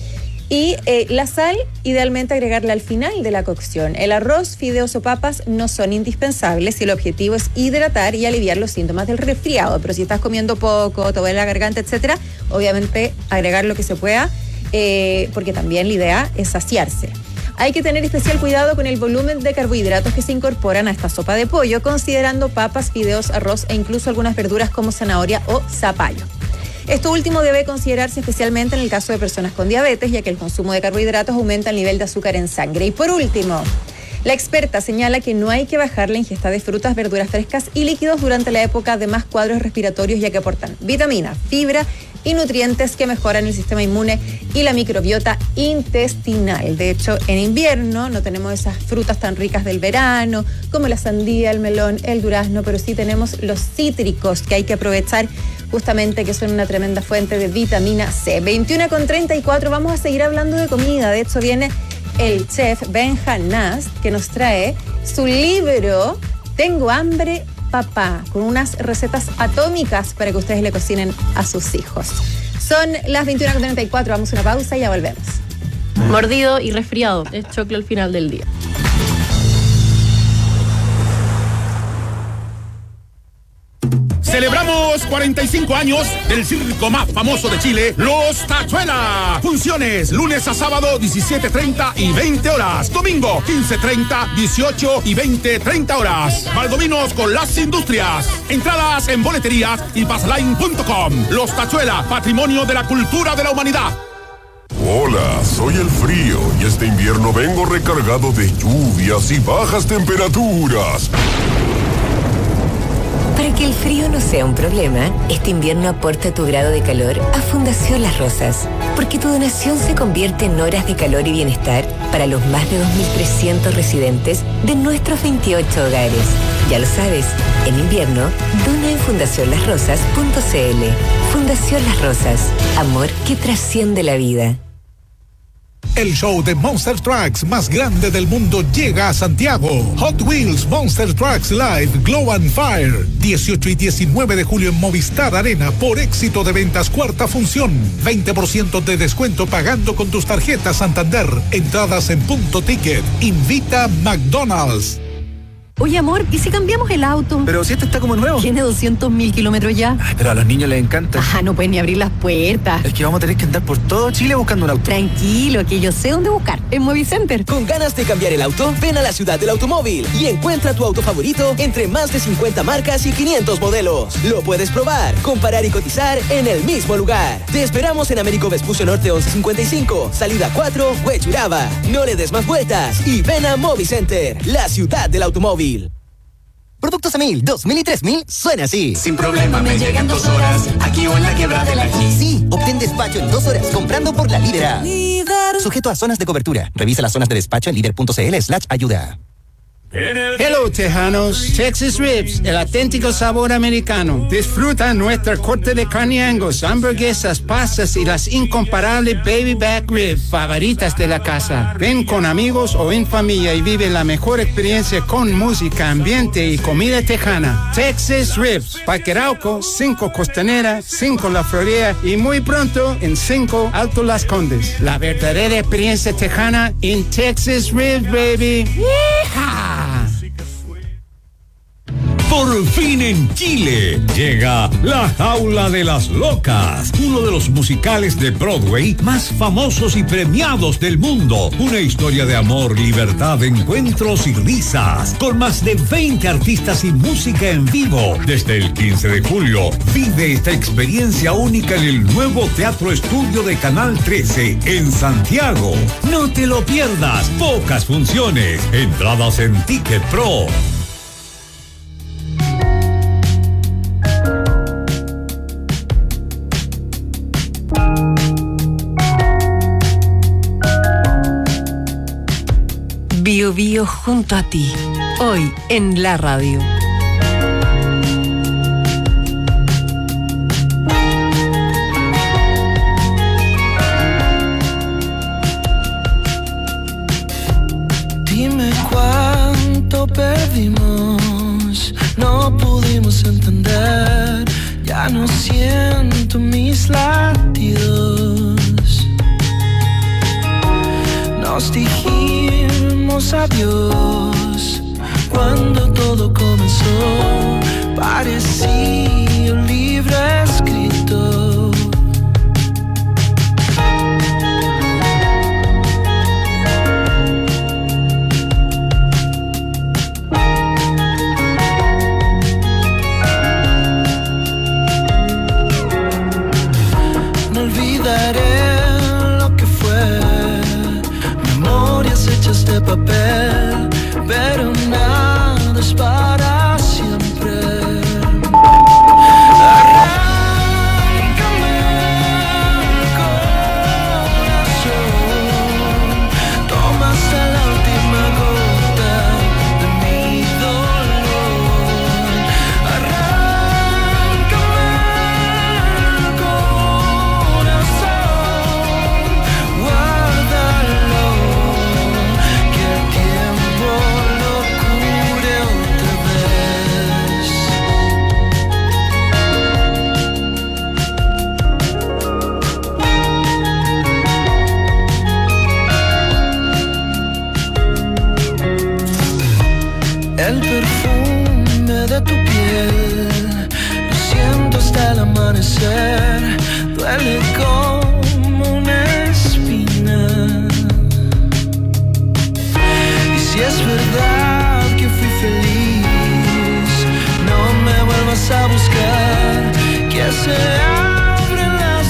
Y eh, la sal, idealmente agregarla al final de la cocción. El arroz, fideos o papas no son indispensables si el objetivo es hidratar y aliviar los síntomas del resfriado. Pero si estás comiendo poco, te duele la garganta, etcétera, obviamente agregar lo que se pueda, eh, porque también la idea es saciarse. Hay que tener especial cuidado con el volumen de carbohidratos que se incorporan a esta sopa de pollo, considerando papas, fideos, arroz e incluso algunas verduras como zanahoria o zapallo. Esto último debe considerarse especialmente en el caso de personas con diabetes, ya que el consumo de carbohidratos aumenta el nivel de azúcar en sangre. Y por último, la experta señala que no hay que bajar la ingesta de frutas, verduras frescas y líquidos durante la época de más cuadros respiratorios, ya que aportan vitamina, fibra y nutrientes que mejoran el sistema inmune y la microbiota intestinal. De hecho, en invierno no tenemos esas frutas tan ricas del verano, como la sandía, el melón, el durazno, pero sí tenemos los cítricos que hay que aprovechar justamente, que son una tremenda fuente de vitamina C. veintiuno con treinta y cuatro, vamos a seguir hablando de comida. De hecho, viene el chef Benja Nast, que nos trae su libro Tengo hambre, papá, con unas recetas atómicas para que ustedes le cocinen a sus hijos. Son las veintiuno con treinta y cuatro, vamos a una pausa y ya volvemos. Mordido y resfriado, es choclo al final del día. Celebramos cuarenta y cinco años del circo más famoso de Chile, Los Tachuela. Funciones lunes a sábado diecisiete treinta y veinte horas. Domingo quince treinta, dieciocho y veinte treinta horas. Valdominos con las industrias. Entradas en boleterías y pasline punto com. Los Tachuela, patrimonio de la cultura de la humanidad. Hola, soy el frío y este invierno vengo recargado de lluvias y bajas temperaturas. Para que el frío no sea un problema, este invierno aporta tu grado de calor a Fundación Las Rosas, porque tu donación se convierte en horas de calor y bienestar para los más de dos mil trescientos residentes de nuestros veintiocho hogares. Ya lo sabes, en invierno, dona en fundación las rosas punto c l. Fundación Las Rosas, amor que trasciende la vida. El show de Monster Trucks más grande del mundo llega a Santiago. Hot Wheels Monster Trucks Live Glow and Fire. dieciocho y diecinueve de julio en Movistar Arena por éxito de ventas cuarta función. veinte por ciento de descuento pagando con tus tarjetas Santander. Entradas en punto ticket. Invita McDonald's. Oye, amor, ¿y si cambiamos el auto? Pero si este está como nuevo. Tiene doscientos mil kilómetros ya. Ay, pero a los niños les encanta. Ah, no pueden ni abrir las puertas. Es que vamos a tener que andar por todo Chile buscando un auto. Tranquilo, que yo sé dónde buscar. En Movicenter. ¿Con ganas de cambiar el auto? Ven a la ciudad del automóvil y encuentra tu auto favorito entre más de cincuenta marcas y quinientos modelos. Lo puedes probar, comparar y cotizar en el mismo lugar. Te esperamos en Américo Vespucio Norte once cincuenta y cinco, salida cuatro, Huechuraba. No le des más vueltas y ven a Movicenter, la ciudad del automóvil. Productos Emil dos mil y tres mil suena así. Sin problema me llegan dos horas, aquí o en la quebrada de la G. Sí, obtén despacho en dos horas comprando por la Líder. Sujeto a zonas de cobertura. Revisa las zonas de despacho en líder punto c l slash ayuda. Hello, tejanos. Texas Ribs, el auténtico sabor americano. Disfruta nuestra corte de carne Angus, hamburguesas, pastas y las incomparables baby back ribs favoritas de la casa. Ven con amigos o en familia y vive la mejor experiencia con música, ambiente y comida tejana. Texas Ribs, Parque Arauco, cinco Costanera, cinco La Florida y muy pronto en cinco Alto Las Condes. La verdadera experiencia tejana en Texas Ribs, baby. ¡Yeehaw! Por fin en Chile llega La Jaula de las Locas, uno de los musicales de Broadway más famosos y premiados del mundo. Una historia de amor, libertad, encuentros y risas, con más de veinte artistas y música en vivo. Desde el quince de julio, vive esta experiencia única en el nuevo Teatro Estudio de Canal trece en Santiago. No te lo pierdas, pocas funciones, entradas en Ticket Pro. Bio Bio junto a ti, hoy en la radio. Dime cuánto perdimos, no pudimos entender, ya no siento mis latidos. Nos dijimos adiós cuando todo comenzó, parecía un libro escrito. No olvidaré lo que fue, memorias hechas de papel, pero nada es para siempre. Arranca perfume de tu piel. Lo siento hasta el amanecer. Duele como una espina. Y si es verdad que fui feliz, no me vuelvas a buscar, que se abren las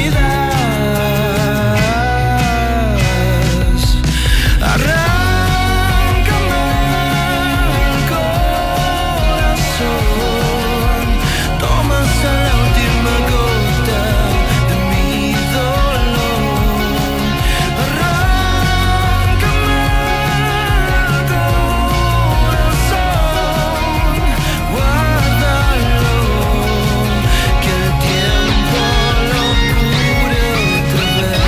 heridas. Arráncame el corazón, toma hasta la última gota de mi dolor. Arráncame el corazón, guárdalo, que el tiempo lo cure otra vez.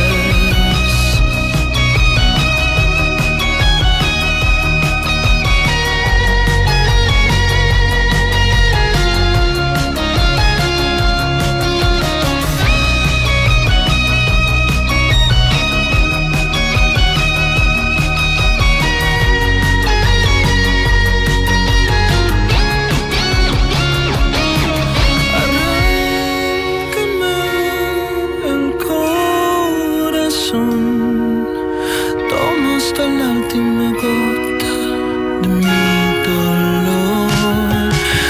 Arráncame el corazón, toma hasta la última gota de mi dolor.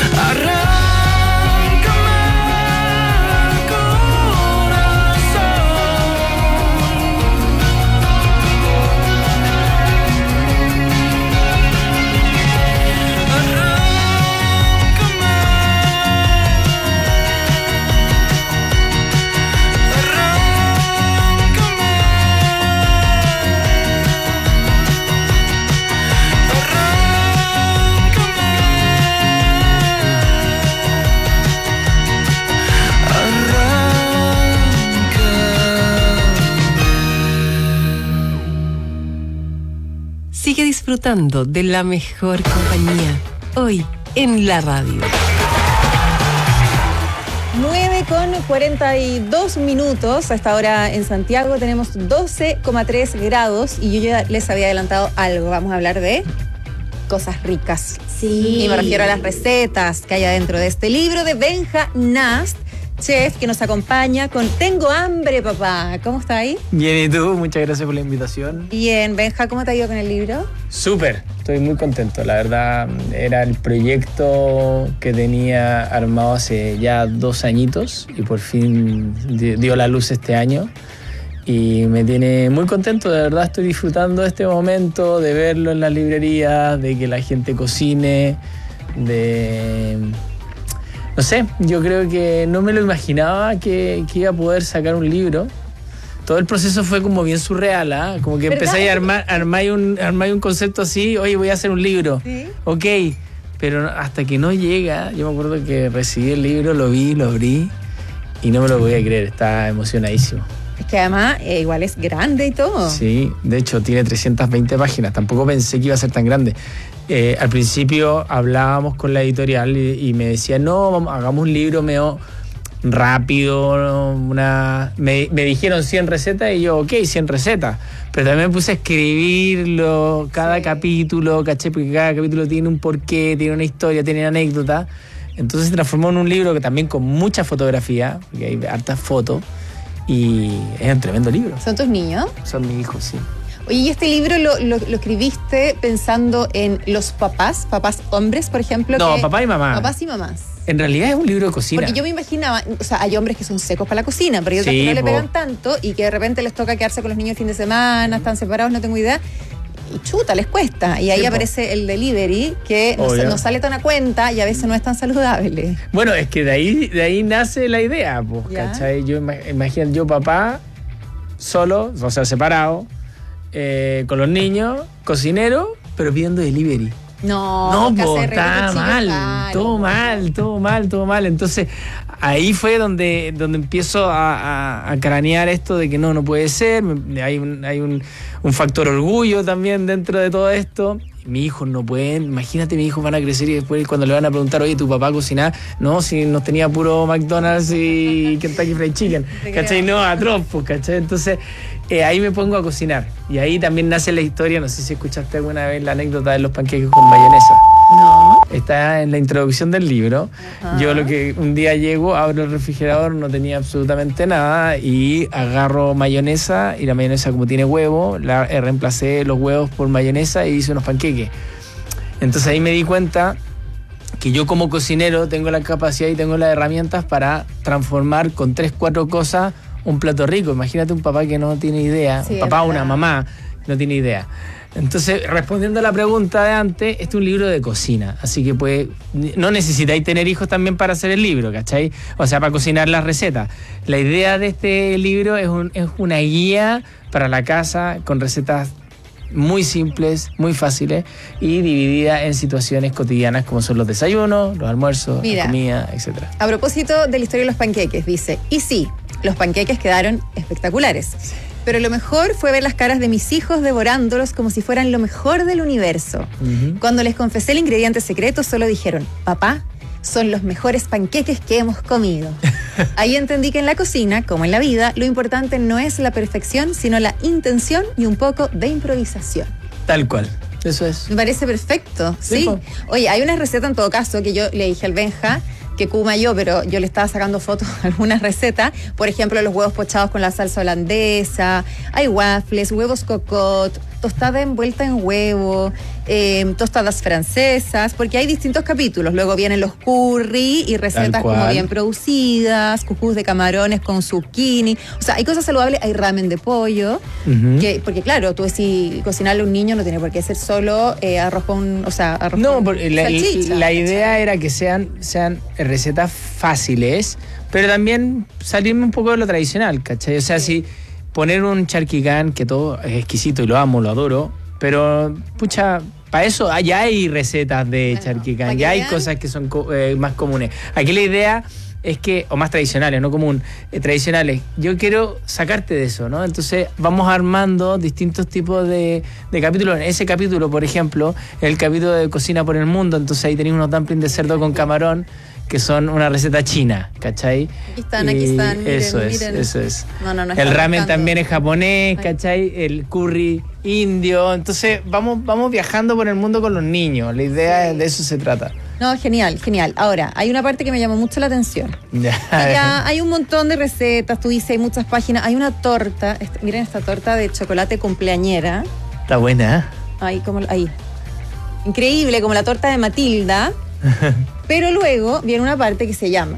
Arráncame el Sigue disfrutando de la mejor compañía. Hoy en la radio. nueve con cuarenta y dos minutos. A esta hora en Santiago tenemos doce coma tres grados y yo ya les había adelantado algo. Vamos a hablar de cosas ricas. Sí. Y me refiero a las recetas que hay adentro de este libro de Benja Nast, chef, que nos acompaña con Tengo hambre, papá. ¿Cómo está ahí? Bien, ¿y tú? Muchas gracias por la invitación. Bien, Benja, ¿cómo te ha ido con el libro? Súper, estoy muy contento. La verdad, era el proyecto que tenía armado hace ya dos añitos y por fin di- dio la luz este año. Y me tiene muy contento, de verdad estoy disfrutando de este momento, de verlo en las librerías, de que la gente cocine, de... No sé, yo creo que no me lo imaginaba que, que iba a poder sacar un libro. Todo el proceso fue como bien surreal, ¿ah? Como que ¿Verdad? empecé a armar, armar, un, armar un concepto así, oye, voy a hacer un libro. ¿Sí? Ok, pero hasta que no llega, yo me acuerdo que recibí el libro, lo vi, lo abrí y no me lo podía creer, estaba emocionadísimo. Es que además eh, igual es grande y todo. Sí, de hecho tiene trescientas veinte páginas, tampoco pensé que iba a ser tan grande. Eh, al principio hablábamos con la editorial y, y me decían, no, vamos, hagamos un libro medio rápido, una... me, me dijeron cien recetas y yo, ok, cien recetas, pero también me puse a escribirlo, cada sí. capítulo, ¿caché? Porque cada capítulo tiene un porqué, tiene una historia, tiene una anécdota, entonces se transformó en un libro que también con mucha fotografía, porque hay hartas fotos, y es un tremendo libro. ¿Son tus niños? Son mis hijos, sí. Oye, ¿y este libro lo, lo, lo escribiste pensando en los papás, papás hombres, por ejemplo? No, que, papá y mamá. Papás y mamás. En realidad es un libro de cocina. Porque yo me imaginaba, o sea, hay hombres que son secos para la cocina, pero hay otros Sí, que no le po. pegan tanto y que de repente les toca quedarse con los niños el fin de semana, están separados, no tengo idea. Y chuta, les cuesta. Y ahí Sí, po. aparece el delivery, que no, Obvio. no sale tan a cuenta y a veces no es tan saludable. Bueno, es que de ahí, de ahí nace la idea, pues, Ya. ¿cachai? Yo ima- imagino yo papá, solo, o sea, separado, eh, con los niños, cocinero, pero pidiendo delivery. No, No, que po, hace rico está cuchillo mal, caro, todo po. mal, todo mal, todo mal. Entonces, ahí fue donde, donde empiezo a, a- a cranear esto de que no, no puede ser. Me- Hay un, hay un, un factor orgullo también dentro de todo esto. mis hijos no pueden, imagínate, mis hijos van a crecer y después cuando le van a preguntar, oye, ¿tu papá cocinaba? No, si nos tenía puro McDonald's y Kentucky Fried Chicken, ¿cachai? No, atroz, pues, ¿cachai? Entonces, eh, ahí me pongo a cocinar. Y ahí también nace la historia, no sé si escuchaste alguna vez la anécdota de los panqueques con mayonesa. No. Está en la introducción del libro. Ajá. Yo lo que un día llego, abro el refrigerador, no tenía absolutamente nada y agarro mayonesa y la mayonesa como tiene huevo, la eh, reemplacé los huevos por mayonesa y hice unos panqueques. Entonces ahí me di cuenta que yo como cocinero tengo la capacidad y tengo las herramientas para transformar con tres, cuatro cosas un plato rico. Imagínate un papá que no tiene idea, Sí, un papá o es una verdad. mamá no tiene idea. Entonces, respondiendo a la pregunta de antes, este es un libro de cocina, así que pues no necesitáis tener hijos también para hacer el libro, ¿cachai? O sea, para cocinar las recetas. La idea de este libro es, un, es una guía para la casa con recetas muy simples, muy fáciles y dividida en situaciones cotidianas como son los desayunos, los almuerzos, Mira. la comida, etcétera. A propósito de la historia de los panqueques, dice, y sí, los panqueques quedaron espectaculares. Pero lo mejor fue ver las caras de mis hijos devorándolos como si fueran lo mejor del universo. Uh-huh. Cuando les confesé el ingrediente secreto, solo dijeron, papá, son los mejores panqueques que hemos comido. Ahí entendí que en la cocina, como en la vida, lo importante no es la perfección, sino la intención y un poco de improvisación. Tal cual, eso es. Me parece perfecto, Sí, sí. po. Oye, hay una receta en todo caso que yo le dije al Benja, que kuma yo, pero yo le estaba sacando fotos a algunas recetas. Por ejemplo, los huevos pochados con la salsa holandesa, hay waffles, huevos cocot, tostada envuelta en huevo, eh, tostadas francesas, porque hay distintos capítulos. Luego vienen los curry y recetas cual. como bien producidas, cucús de camarones con zucchini. O sea, hay cosas saludables, hay ramen de pollo. Ujú. Que, porque claro, tú si cocinarle a un niño no tiene por qué ser solo eh, arroz con, o sea, arroz No, con porque la, salchicha. la idea era que sean, sean recetas fáciles, pero también salirme un poco de lo tradicional, ¿cachai? O sea, si poner un charquicán, que todo es exquisito y lo amo, lo adoro, pero, pucha, para eso ya hay recetas de charquicán, para que ya hay vean. cosas que son co- eh, más comunes. Aquí la idea es que, o más tradicionales, no común, eh, tradicionales, yo quiero sacarte de eso, ¿no? Entonces vamos armando distintos tipos de, de capítulos. En ese capítulo, por ejemplo, el capítulo de Cocina por el Mundo, entonces ahí tenéis unos dumplings de cerdo con camarón, que son una receta china, ¿cachai? Aquí están, aquí Y están, miren, eso es, miren. eso es. No, no, no El está ramen buscando. también es japonés, ¿cachai? El curry indio. Entonces vamos, vamos viajando por el mundo con los niños. La idea es de eso se trata. No, genial, genial. Ahora, hay una parte que me llamó mucho la atención. Ya. Ya hay un montón de recetas, tú dices, hay muchas páginas. Hay una torta, esta- miren esta torta de chocolate cumpleañera. Está buena, ¿eh? Ahí, como, ahí. Increíble, como la torta de Matilda. Pero luego viene una parte que se llama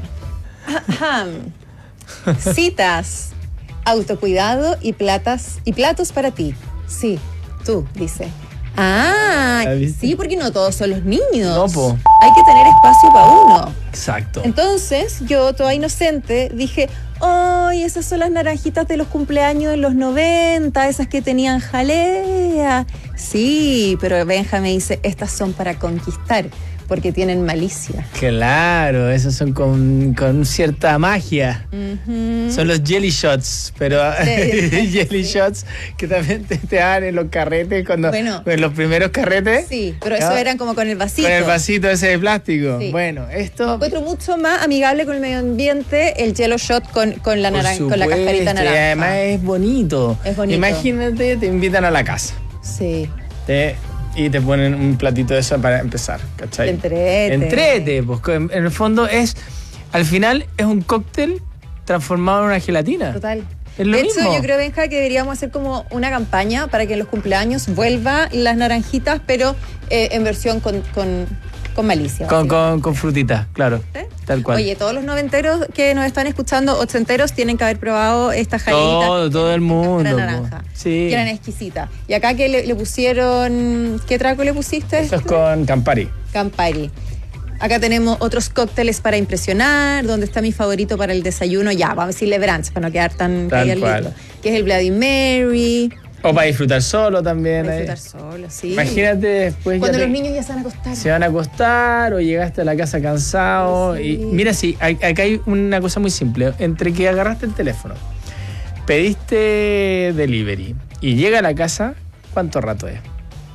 citas, autocuidado y platas y platos para ti. Sí, tú, dice. Ah, ¿La viste? sí, porque no todos son los niños. No, po. Hay que tener espacio para uno. Exacto. Entonces, yo, toda inocente, dije, ¡ay, esas son las naranjitas de los cumpleaños de los noventa, esas que tenían jalea! Sí, pero Benja me dice, estas son para conquistar, porque tienen malicia. Claro, esos son con, con cierta magia. Ujú. Son los jelly shots, pero Sí. jelly shots que también te, te dan en los carretes, cuando Bueno. en los primeros carretes. Sí, pero eso ¿no? eran como con el vasito. Con el vasito ese de plástico. Sí. Bueno, esto. Encuentro mucho más amigable con el medio ambiente el Yellow Shot con, con, la, por naran- con la supuesto, cascarita y naranja. además es bonito. Es bonito. Imagínate, te invitan a la casa. Sí. Te- y te ponen un platito de eso para empezar, ¿cachai? Entrete. Entrete, pues en, en el fondo es, al final es un cóctel transformado en una gelatina. Total. Es lo de mismo. hecho, yo creo, Benja, que deberíamos hacer como una campaña para que en los cumpleaños vuelva las naranjitas, pero eh, en versión con, con, con malicia. Con, con, con frutitas, claro. Tal cual. Oye, todos los noventeros que nos están escuchando, ochenteros, tienen que haber probado esta jalita. todo, todo el mundo. Para po. naranja. Sí. Que eran exquisitas. Y acá que le, le pusieron... ¿Qué trago le pusiste? Eso es con Campari. Campari. Acá tenemos otros cócteles para impresionar, donde está mi favorito para el desayuno. Ya, vamos a decirle brunch, para no quedar tan Tal calladito. cual. Que es el Bloody Mary. O para disfrutar solo también. Para ahí. disfrutar solo, sí. Imagínate después. Cuando ya los te- niños ya se van a acostar. se van a acostar o llegaste a la casa cansado. Y mira, sí, hay- acá hay una cosa muy simple. Entre que agarraste el teléfono, pediste delivery y llega a la casa, ¿cuánto rato es?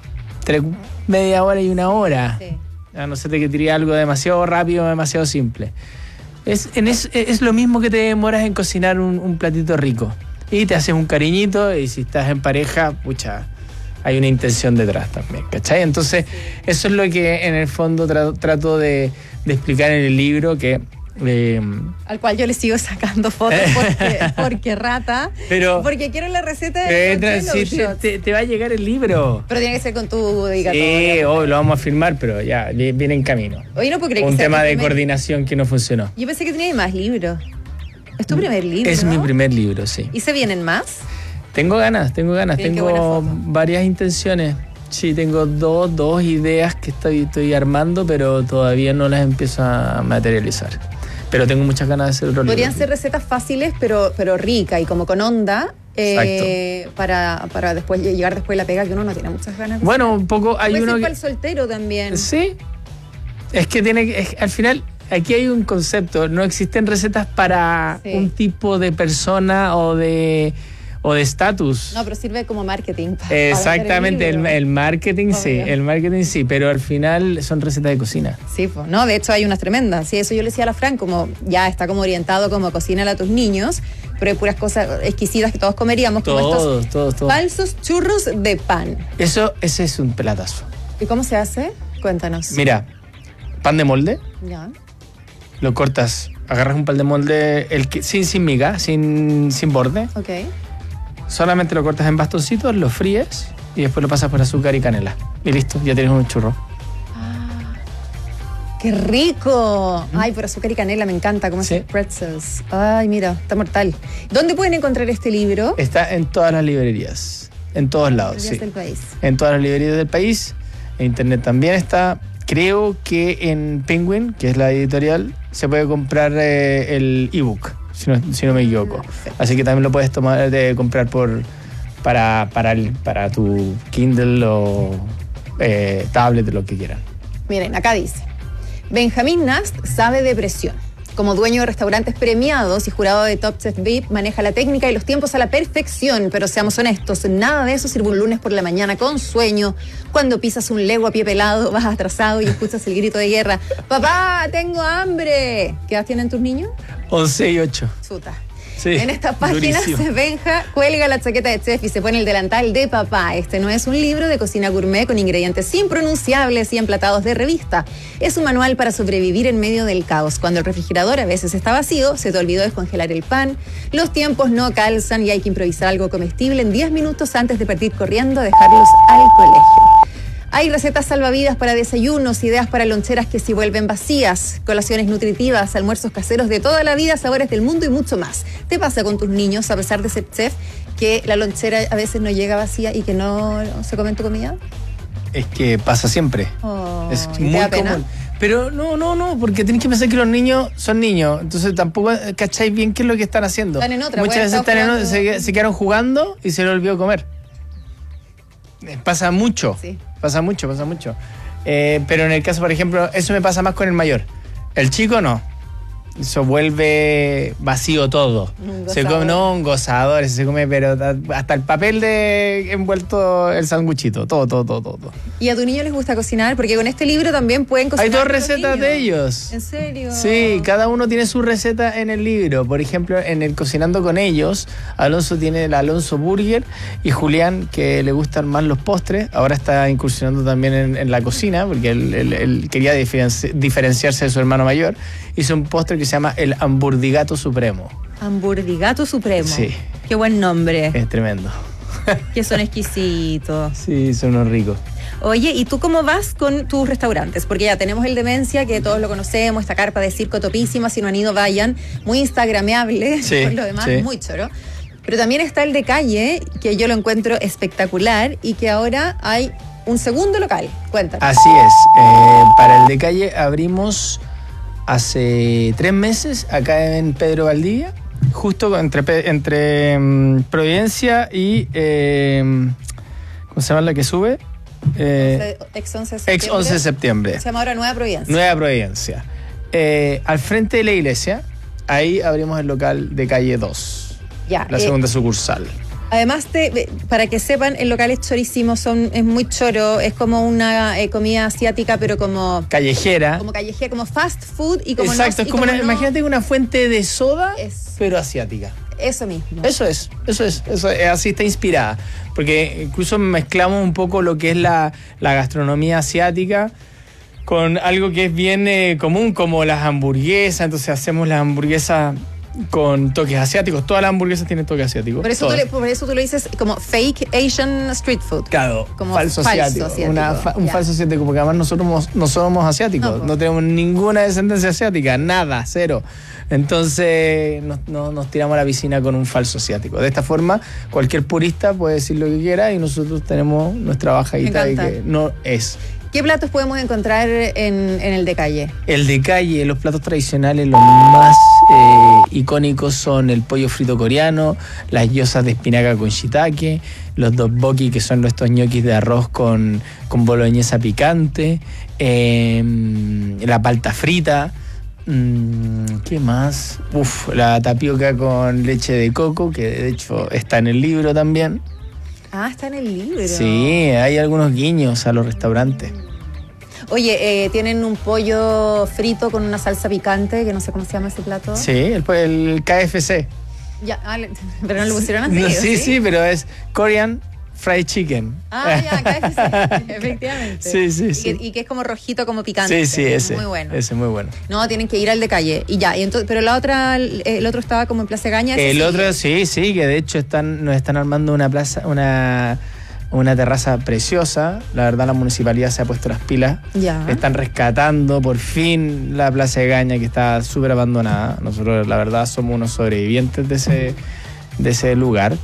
entre media hora y una hora. Sí. A no ser de que tiré algo demasiado rápido, demasiado simple. Es, en es, es lo mismo que te demoras en cocinar un, un platito rico. Y te haces un cariñito, y si estás en pareja, pucha, hay una intención detrás también, ¿cachai? Entonces, eso es lo que en el fondo tra- trato de, de explicar en el libro, que... Eh, Al cual yo le sigo sacando fotos porque, porque rata. Pero- porque quiero la receta eh, de tra- los sí, Jello te, shots. te- te va a llegar el libro. Pero tiene que ser con tu dedicatoria. Sí, hoy lo vamos a firmar, pero ya vi- viene en camino. Oye, no puedo creer que Un sea tema tu de primer- coordinación que no funcionó. Yo pensé que tenía más libros. Es tu primer libro. Es mi primer libro, sí. ¿Y se vienen más? Tengo ganas, tengo ganas, Miren qué buena tengo foto. varias intenciones. Sí, tengo dos, dos ideas que estoy, estoy armando, pero todavía no las empiezo a materializar. Pero tengo muchas ganas de hacer otro Podrían libro. ser recetas fáciles, pero, pero ricas y como con onda. eh, para, para después llegar después de la pega, que uno no tiene muchas ganas de Bueno, un poco hay Puede uno ser que... para el soltero también. Sí, es que tiene que... es- al final, aquí hay un concepto. No existen recetas para Sí. un tipo de persona o de o de estatus. No, pero sirve como marketing. pa- para Exactamente, hacer el, libro. el marketing sí, Obvio. el marketing sí, pero al final son recetas de cocina. Sí, pues, no, de hecho hay unas tremendas. Sí, eso yo le decía a la Fran, como ya está como orientado como cocínale a tus niños, pero hay puras cosas exquisitas que todos comeríamos, como Todos, estos todos, todos. falsos churros de pan. Eso, ese es un pelatazo. ¿Y cómo se hace? Cuéntanos. Mira, pan de molde, Ya. lo cortas, agarras un pan de molde el que, sin, sin miga, sin, sin borde, Ok. solamente lo cortas en bastoncitos, lo fríes y después lo pasas por azúcar y canela. Y listo, ya tienes un churro. ¡Qué rico! Ay, por azúcar y canela, me encanta, como esos pretzels. Ay, mira, está mortal. ¿Dónde pueden encontrar este libro? Está en todas las librerías, en todos lados, Librerías sí. del país. En todas las librerías del país, en internet también está. Creo que en Penguin, que es la editorial, se puede comprar eh, el ebook, si no, si no me equivoco. Así que también lo puedes tomar, de comprar por para, para, el- para tu Kindle o eh, tablet, lo que quieran. Miren, acá dice, Benjamín Nast sabe de presión. Como dueño de restaurantes premiados y jurado de Top Chef V I P, maneja la técnica y los tiempos a la perfección, pero seamos honestos, nada de eso sirve un lunes por la mañana con sueño, cuando pisas un lego a pie pelado, vas atrasado y escuchas el grito de guerra, ¡papá, tengo hambre! ¿Qué edad tienen tus niños? once y ocho. Suta. Sí, En esta página durísimo. se Benja cuelga la chaqueta de chef y se pone el delantal de papá. Este no es un libro de cocina gourmet con ingredientes impronunciables y emplatados de revista. Es un manual para sobrevivir en medio del caos. Cuando el refrigerador a veces está vacío, se te olvidó descongelar el pan, los tiempos no calzan y hay que improvisar algo comestible en diez minutos antes de partir corriendo a dejarlos al colegio. Hay recetas salvavidas para desayunos, ideas para loncheras que se vuelven vacías, colaciones nutritivas, almuerzos caseros de toda la vida, sabores del mundo y mucho más. ¿Te pasa con tus niños, a pesar de ser chef, que la lonchera a veces no llega vacía y que no se comen tu comida? Es que pasa siempre. Oh, Es ¿y te muy da pena? común. Pero no, no, no, porque tienes que pensar que los niños son niños, entonces tampoco eh, cacháis bien qué es lo que están haciendo. Están en otra, Muchas pueden veces estar están en jugando. otra, se, se quedaron jugando y se les olvidó comer. Eh, Pasa mucho, Sí. pasa mucho, pasa mucho. Eh, pero en el caso, por ejemplo, eso me pasa más con el mayor. El chico no. Eso vuelve vacío todo. Un Se gozador. come, no, un gozador, se come, pero hasta el papel de envuelto el sanguchito, todo, todo, todo, todo. ¿Y a tu niño les gusta cocinar? Porque con este libro también pueden cocinar. Hay dos con los recetas niños. de ellos. ¿En serio? Sí, cada uno tiene su receta en el libro. Por ejemplo, en el Cocinando con ellos, Alonso tiene el Alonso Burger y Julián, que le gustan más los postres, ahora está incursionando también en, en la cocina, porque él, él- él quería diferenci- diferenciarse de su hermano mayor. Hizo un postre que se llama el Hamburdigato Supremo. Hamburdigato Supremo. Sí. Qué buen nombre. Es tremendo. Que son exquisitos. Sí, son unos ricos. Oye, ¿y tú cómo vas con tus restaurantes? Porque ya tenemos el Demencia, que todos lo conocemos, esta carpa de circo topísima, si no han ido, vayan, muy instagrameable, Sí, por lo demás, sí. muy choro. Pero también está el de calle, que yo lo encuentro espectacular y que ahora hay un segundo local. Cuéntanos. Así es. Eh, para el de calle abrimos hace tres meses acá en Pedro Valdivia, justo entre, Pe- entre mm, Providencia y eh, ¿cómo se llama la que sube? Eh, Ex once de septiembre. ex once de septiembre. Se llama ahora Nueva Providencia. Nueva Providencia. Eh, al frente de la iglesia, ahí abrimos el local de calle dos, Ya, la eh, segunda sucursal. Además, te, para que sepan, el local es chorísimo, son, es muy choro, es como una eh, comida asiática, pero como... Callejera. Como callejera, como fast food y como... Exacto, no, es como, y una, no, imagínate una fuente de soda, es, pero asiática. Eso mismo. Eso es, eso es, eso es, así está inspirada. Porque incluso mezclamos un poco lo que es la, la gastronomía asiática con algo que es bien eh, común, como las hamburguesas. Entonces hacemos las hamburguesas con toques asiáticos. Todas las hamburguesas tienen toques asiáticos. Por eso, tú le, por eso tú lo dices como fake Asian street food. Claro, como falso, falso asiático. asiático. Una fa- un Ya. falso asiático, porque además nosotros no somos asiáticos. No, No, po. tenemos ninguna descendencia asiática, nada, cero. Entonces nos, no- nos tiramos a la piscina con un falso asiático. De esta forma, cualquier purista puede decir lo que quiera y nosotros tenemos nuestra bajadita Me y encanta. que no es. ¿Qué platos podemos encontrar en, en el de calle? El de calle, los platos tradicionales, los más eh, icónicos son el pollo frito coreano, las gyozas de espinaca con shiitake, los tteokbokki, que son estos ñoquis de arroz con, con boloñesa picante, eh, la palta frita, mm, ¿qué más? Uf, la tapioca con leche de coco, que de hecho está en el libro también. Ah, está en el libro. Sí, hay algunos guiños a los restaurantes. Oye, eh, tienen un pollo frito con una salsa picante, que no sé cómo se llama ese plato. Sí, el, el K F C. Ya, ah, le- pero no lo pusieron así. No, ¿o sí, sí, pero es Korean Fried Chicken. Ah, ya, K F C, efectivamente. Sí, sí, Y sí. que, y que es como rojito, como picante. Sí, sí, ese. Muy bueno. Ese, muy bueno. No, tienen que ir al de calle. Y ya, y entonces, pero la otra, el, el otro estaba como en Plaza Gaña. ese El sí. otro, sí, sí, que de hecho están, nos están armando una plaza, una, una terraza preciosa. La verdad, la municipalidad se ha puesto las pilas. Ya. Están rescatando por fin la Plaza de Gaña, que está súper abandonada. Nosotros, la verdad, somos unos sobrevivientes de ese, de ese lugar.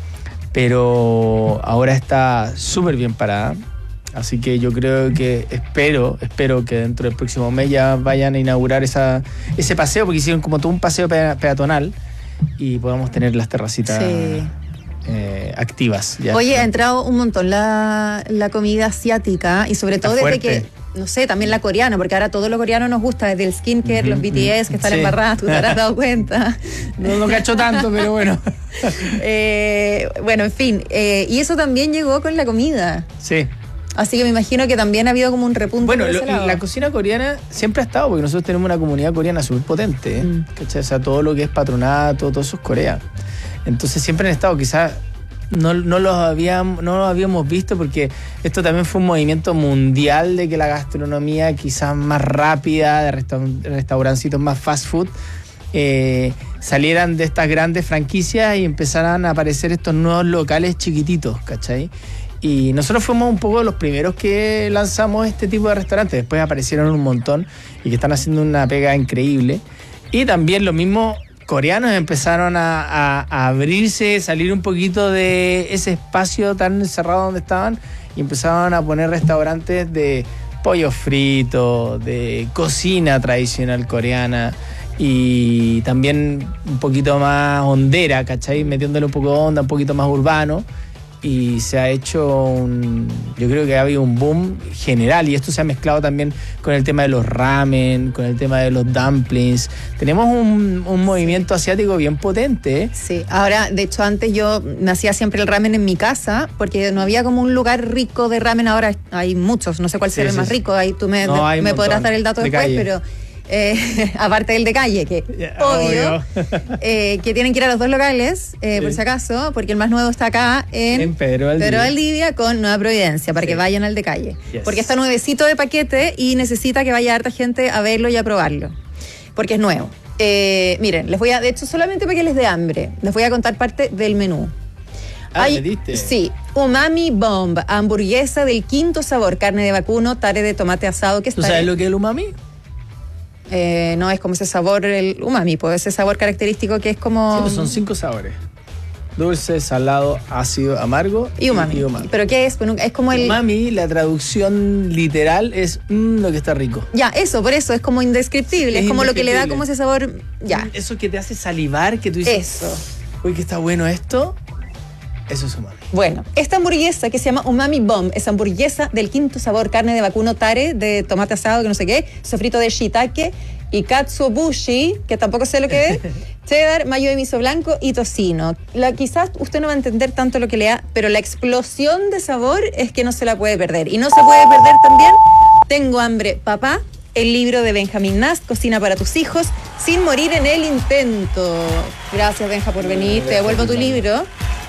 Pero ahora está súper bien parada. Así que yo creo que espero, espero que dentro del próximo mes ya vayan a inaugurar esa, ese paseo, porque hicieron como todo un paseo pe- peatonal y podamos tener las terracitas Sí. eh, activas. Ya. Oye, ha entrado un montón la, la comida asiática y sobre todo Está desde fuerte. que, no sé, también la coreana, porque ahora todo lo coreano nos gusta, desde el skincare, Ujú, los B T S que están sí. embarrados, tú te habrás dado cuenta. No lo cacho tanto, pero bueno. Eh, bueno, en fin, eh, y eso también llegó con la comida. Sí. Así que me imagino que también ha habido como un repunte Bueno, por ese lo- lado. la cocina coreana siempre ha estado, porque nosotros tenemos una comunidad coreana súper potente, ¿eh? Mm. ¿Cachai? O sea, todo lo que es patronato, todo eso es Corea. Entonces siempre han estado, quizás no, no, los habíamos, no los habíamos visto, porque esto también fue un movimiento mundial de que la gastronomía quizás más rápida, de resta- restaurancitos más fast food, eh, salieran de estas grandes franquicias y empezaran a aparecer estos nuevos locales chiquititos, ¿cachai? Y nosotros fuimos un poco los primeros que lanzamos este tipo de restaurantes. Después aparecieron un montón y que están haciendo una pega increíble. Y también los mismos coreanos empezaron a, a- a abrirse, salir un poquito de ese espacio tan encerrado donde estaban y empezaron a poner restaurantes de pollo frito, de cocina tradicional coreana y también un poquito más hondera, ¿cachai? Metiéndole un poco de onda, un poquito más urbano. Y se ha hecho un... Yo creo que ha habido un boom general y esto se ha mezclado también con el tema de los ramen, con el tema de los dumplings. Tenemos un, un movimiento asiático bien potente, ¿eh? Sí, ahora, de hecho, antes yo me hacía siempre el ramen en mi casa porque no había como un lugar rico de ramen. Ahora hay muchos, no sé cuál Sí, será el sí, más sí. rico. Ahí tú me, No, me- hay un me podrás montón. dar el dato De después, calle. pero eh, aparte del de calle, que obvio, Obvio. eh, que tienen que ir a los dos locales, eh, por Sí. si acaso, porque el más nuevo está acá en, En Pedro Valdivia. Pedro Valdivia con Nueva Providencia, para Sí. que vayan al de calle. Yes. Porque está nuevecito de paquete y necesita que vaya harta gente a verlo y a probarlo, porque es nuevo. Eh, miren, les voy a, de hecho, solamente para que les dé hambre, les voy a contar parte del menú. Ah, Hay- ¿me diste? Sí, Umami Bomb, hamburguesa del quinto sabor, carne de vacuno, tare de tomate asado, que ¿Tú está... sabes lo que es el umami? Eh, no, es como ese sabor, el umami, pues ese sabor característico que es como... Sí, pues son cinco sabores. Dulce, salado, ácido, amargo Y umami. ¿Pero qué es? Bueno, es como el... Umami, la traducción literal es mm, lo que está rico. Ya, eso, por eso, es como indescriptible, es, Es como lo que le da indescriptible. como ese sabor... Ya. Eso que te hace salivar, que tú dices, Eso. uy, que está bueno esto, eso es umami. Bueno, esta hamburguesa que se llama Umami Bomb es hamburguesa del quinto sabor, carne de vacuno tare, de tomate asado, que no sé qué, sofrito de shiitake, y katsuobushi, que tampoco sé lo que es, cheddar, mayo de miso blanco y tocino. La, quizás usted no va a entender tanto lo que lea, pero la explosión de sabor es que no se la puede perder. Y no se puede perder también Tengo hambre, papá, el libro de Benjamín Nast, Cocina para tus hijos, sin morir en el intento. Gracias, Benja, por venir. Te devuelvo tu libro.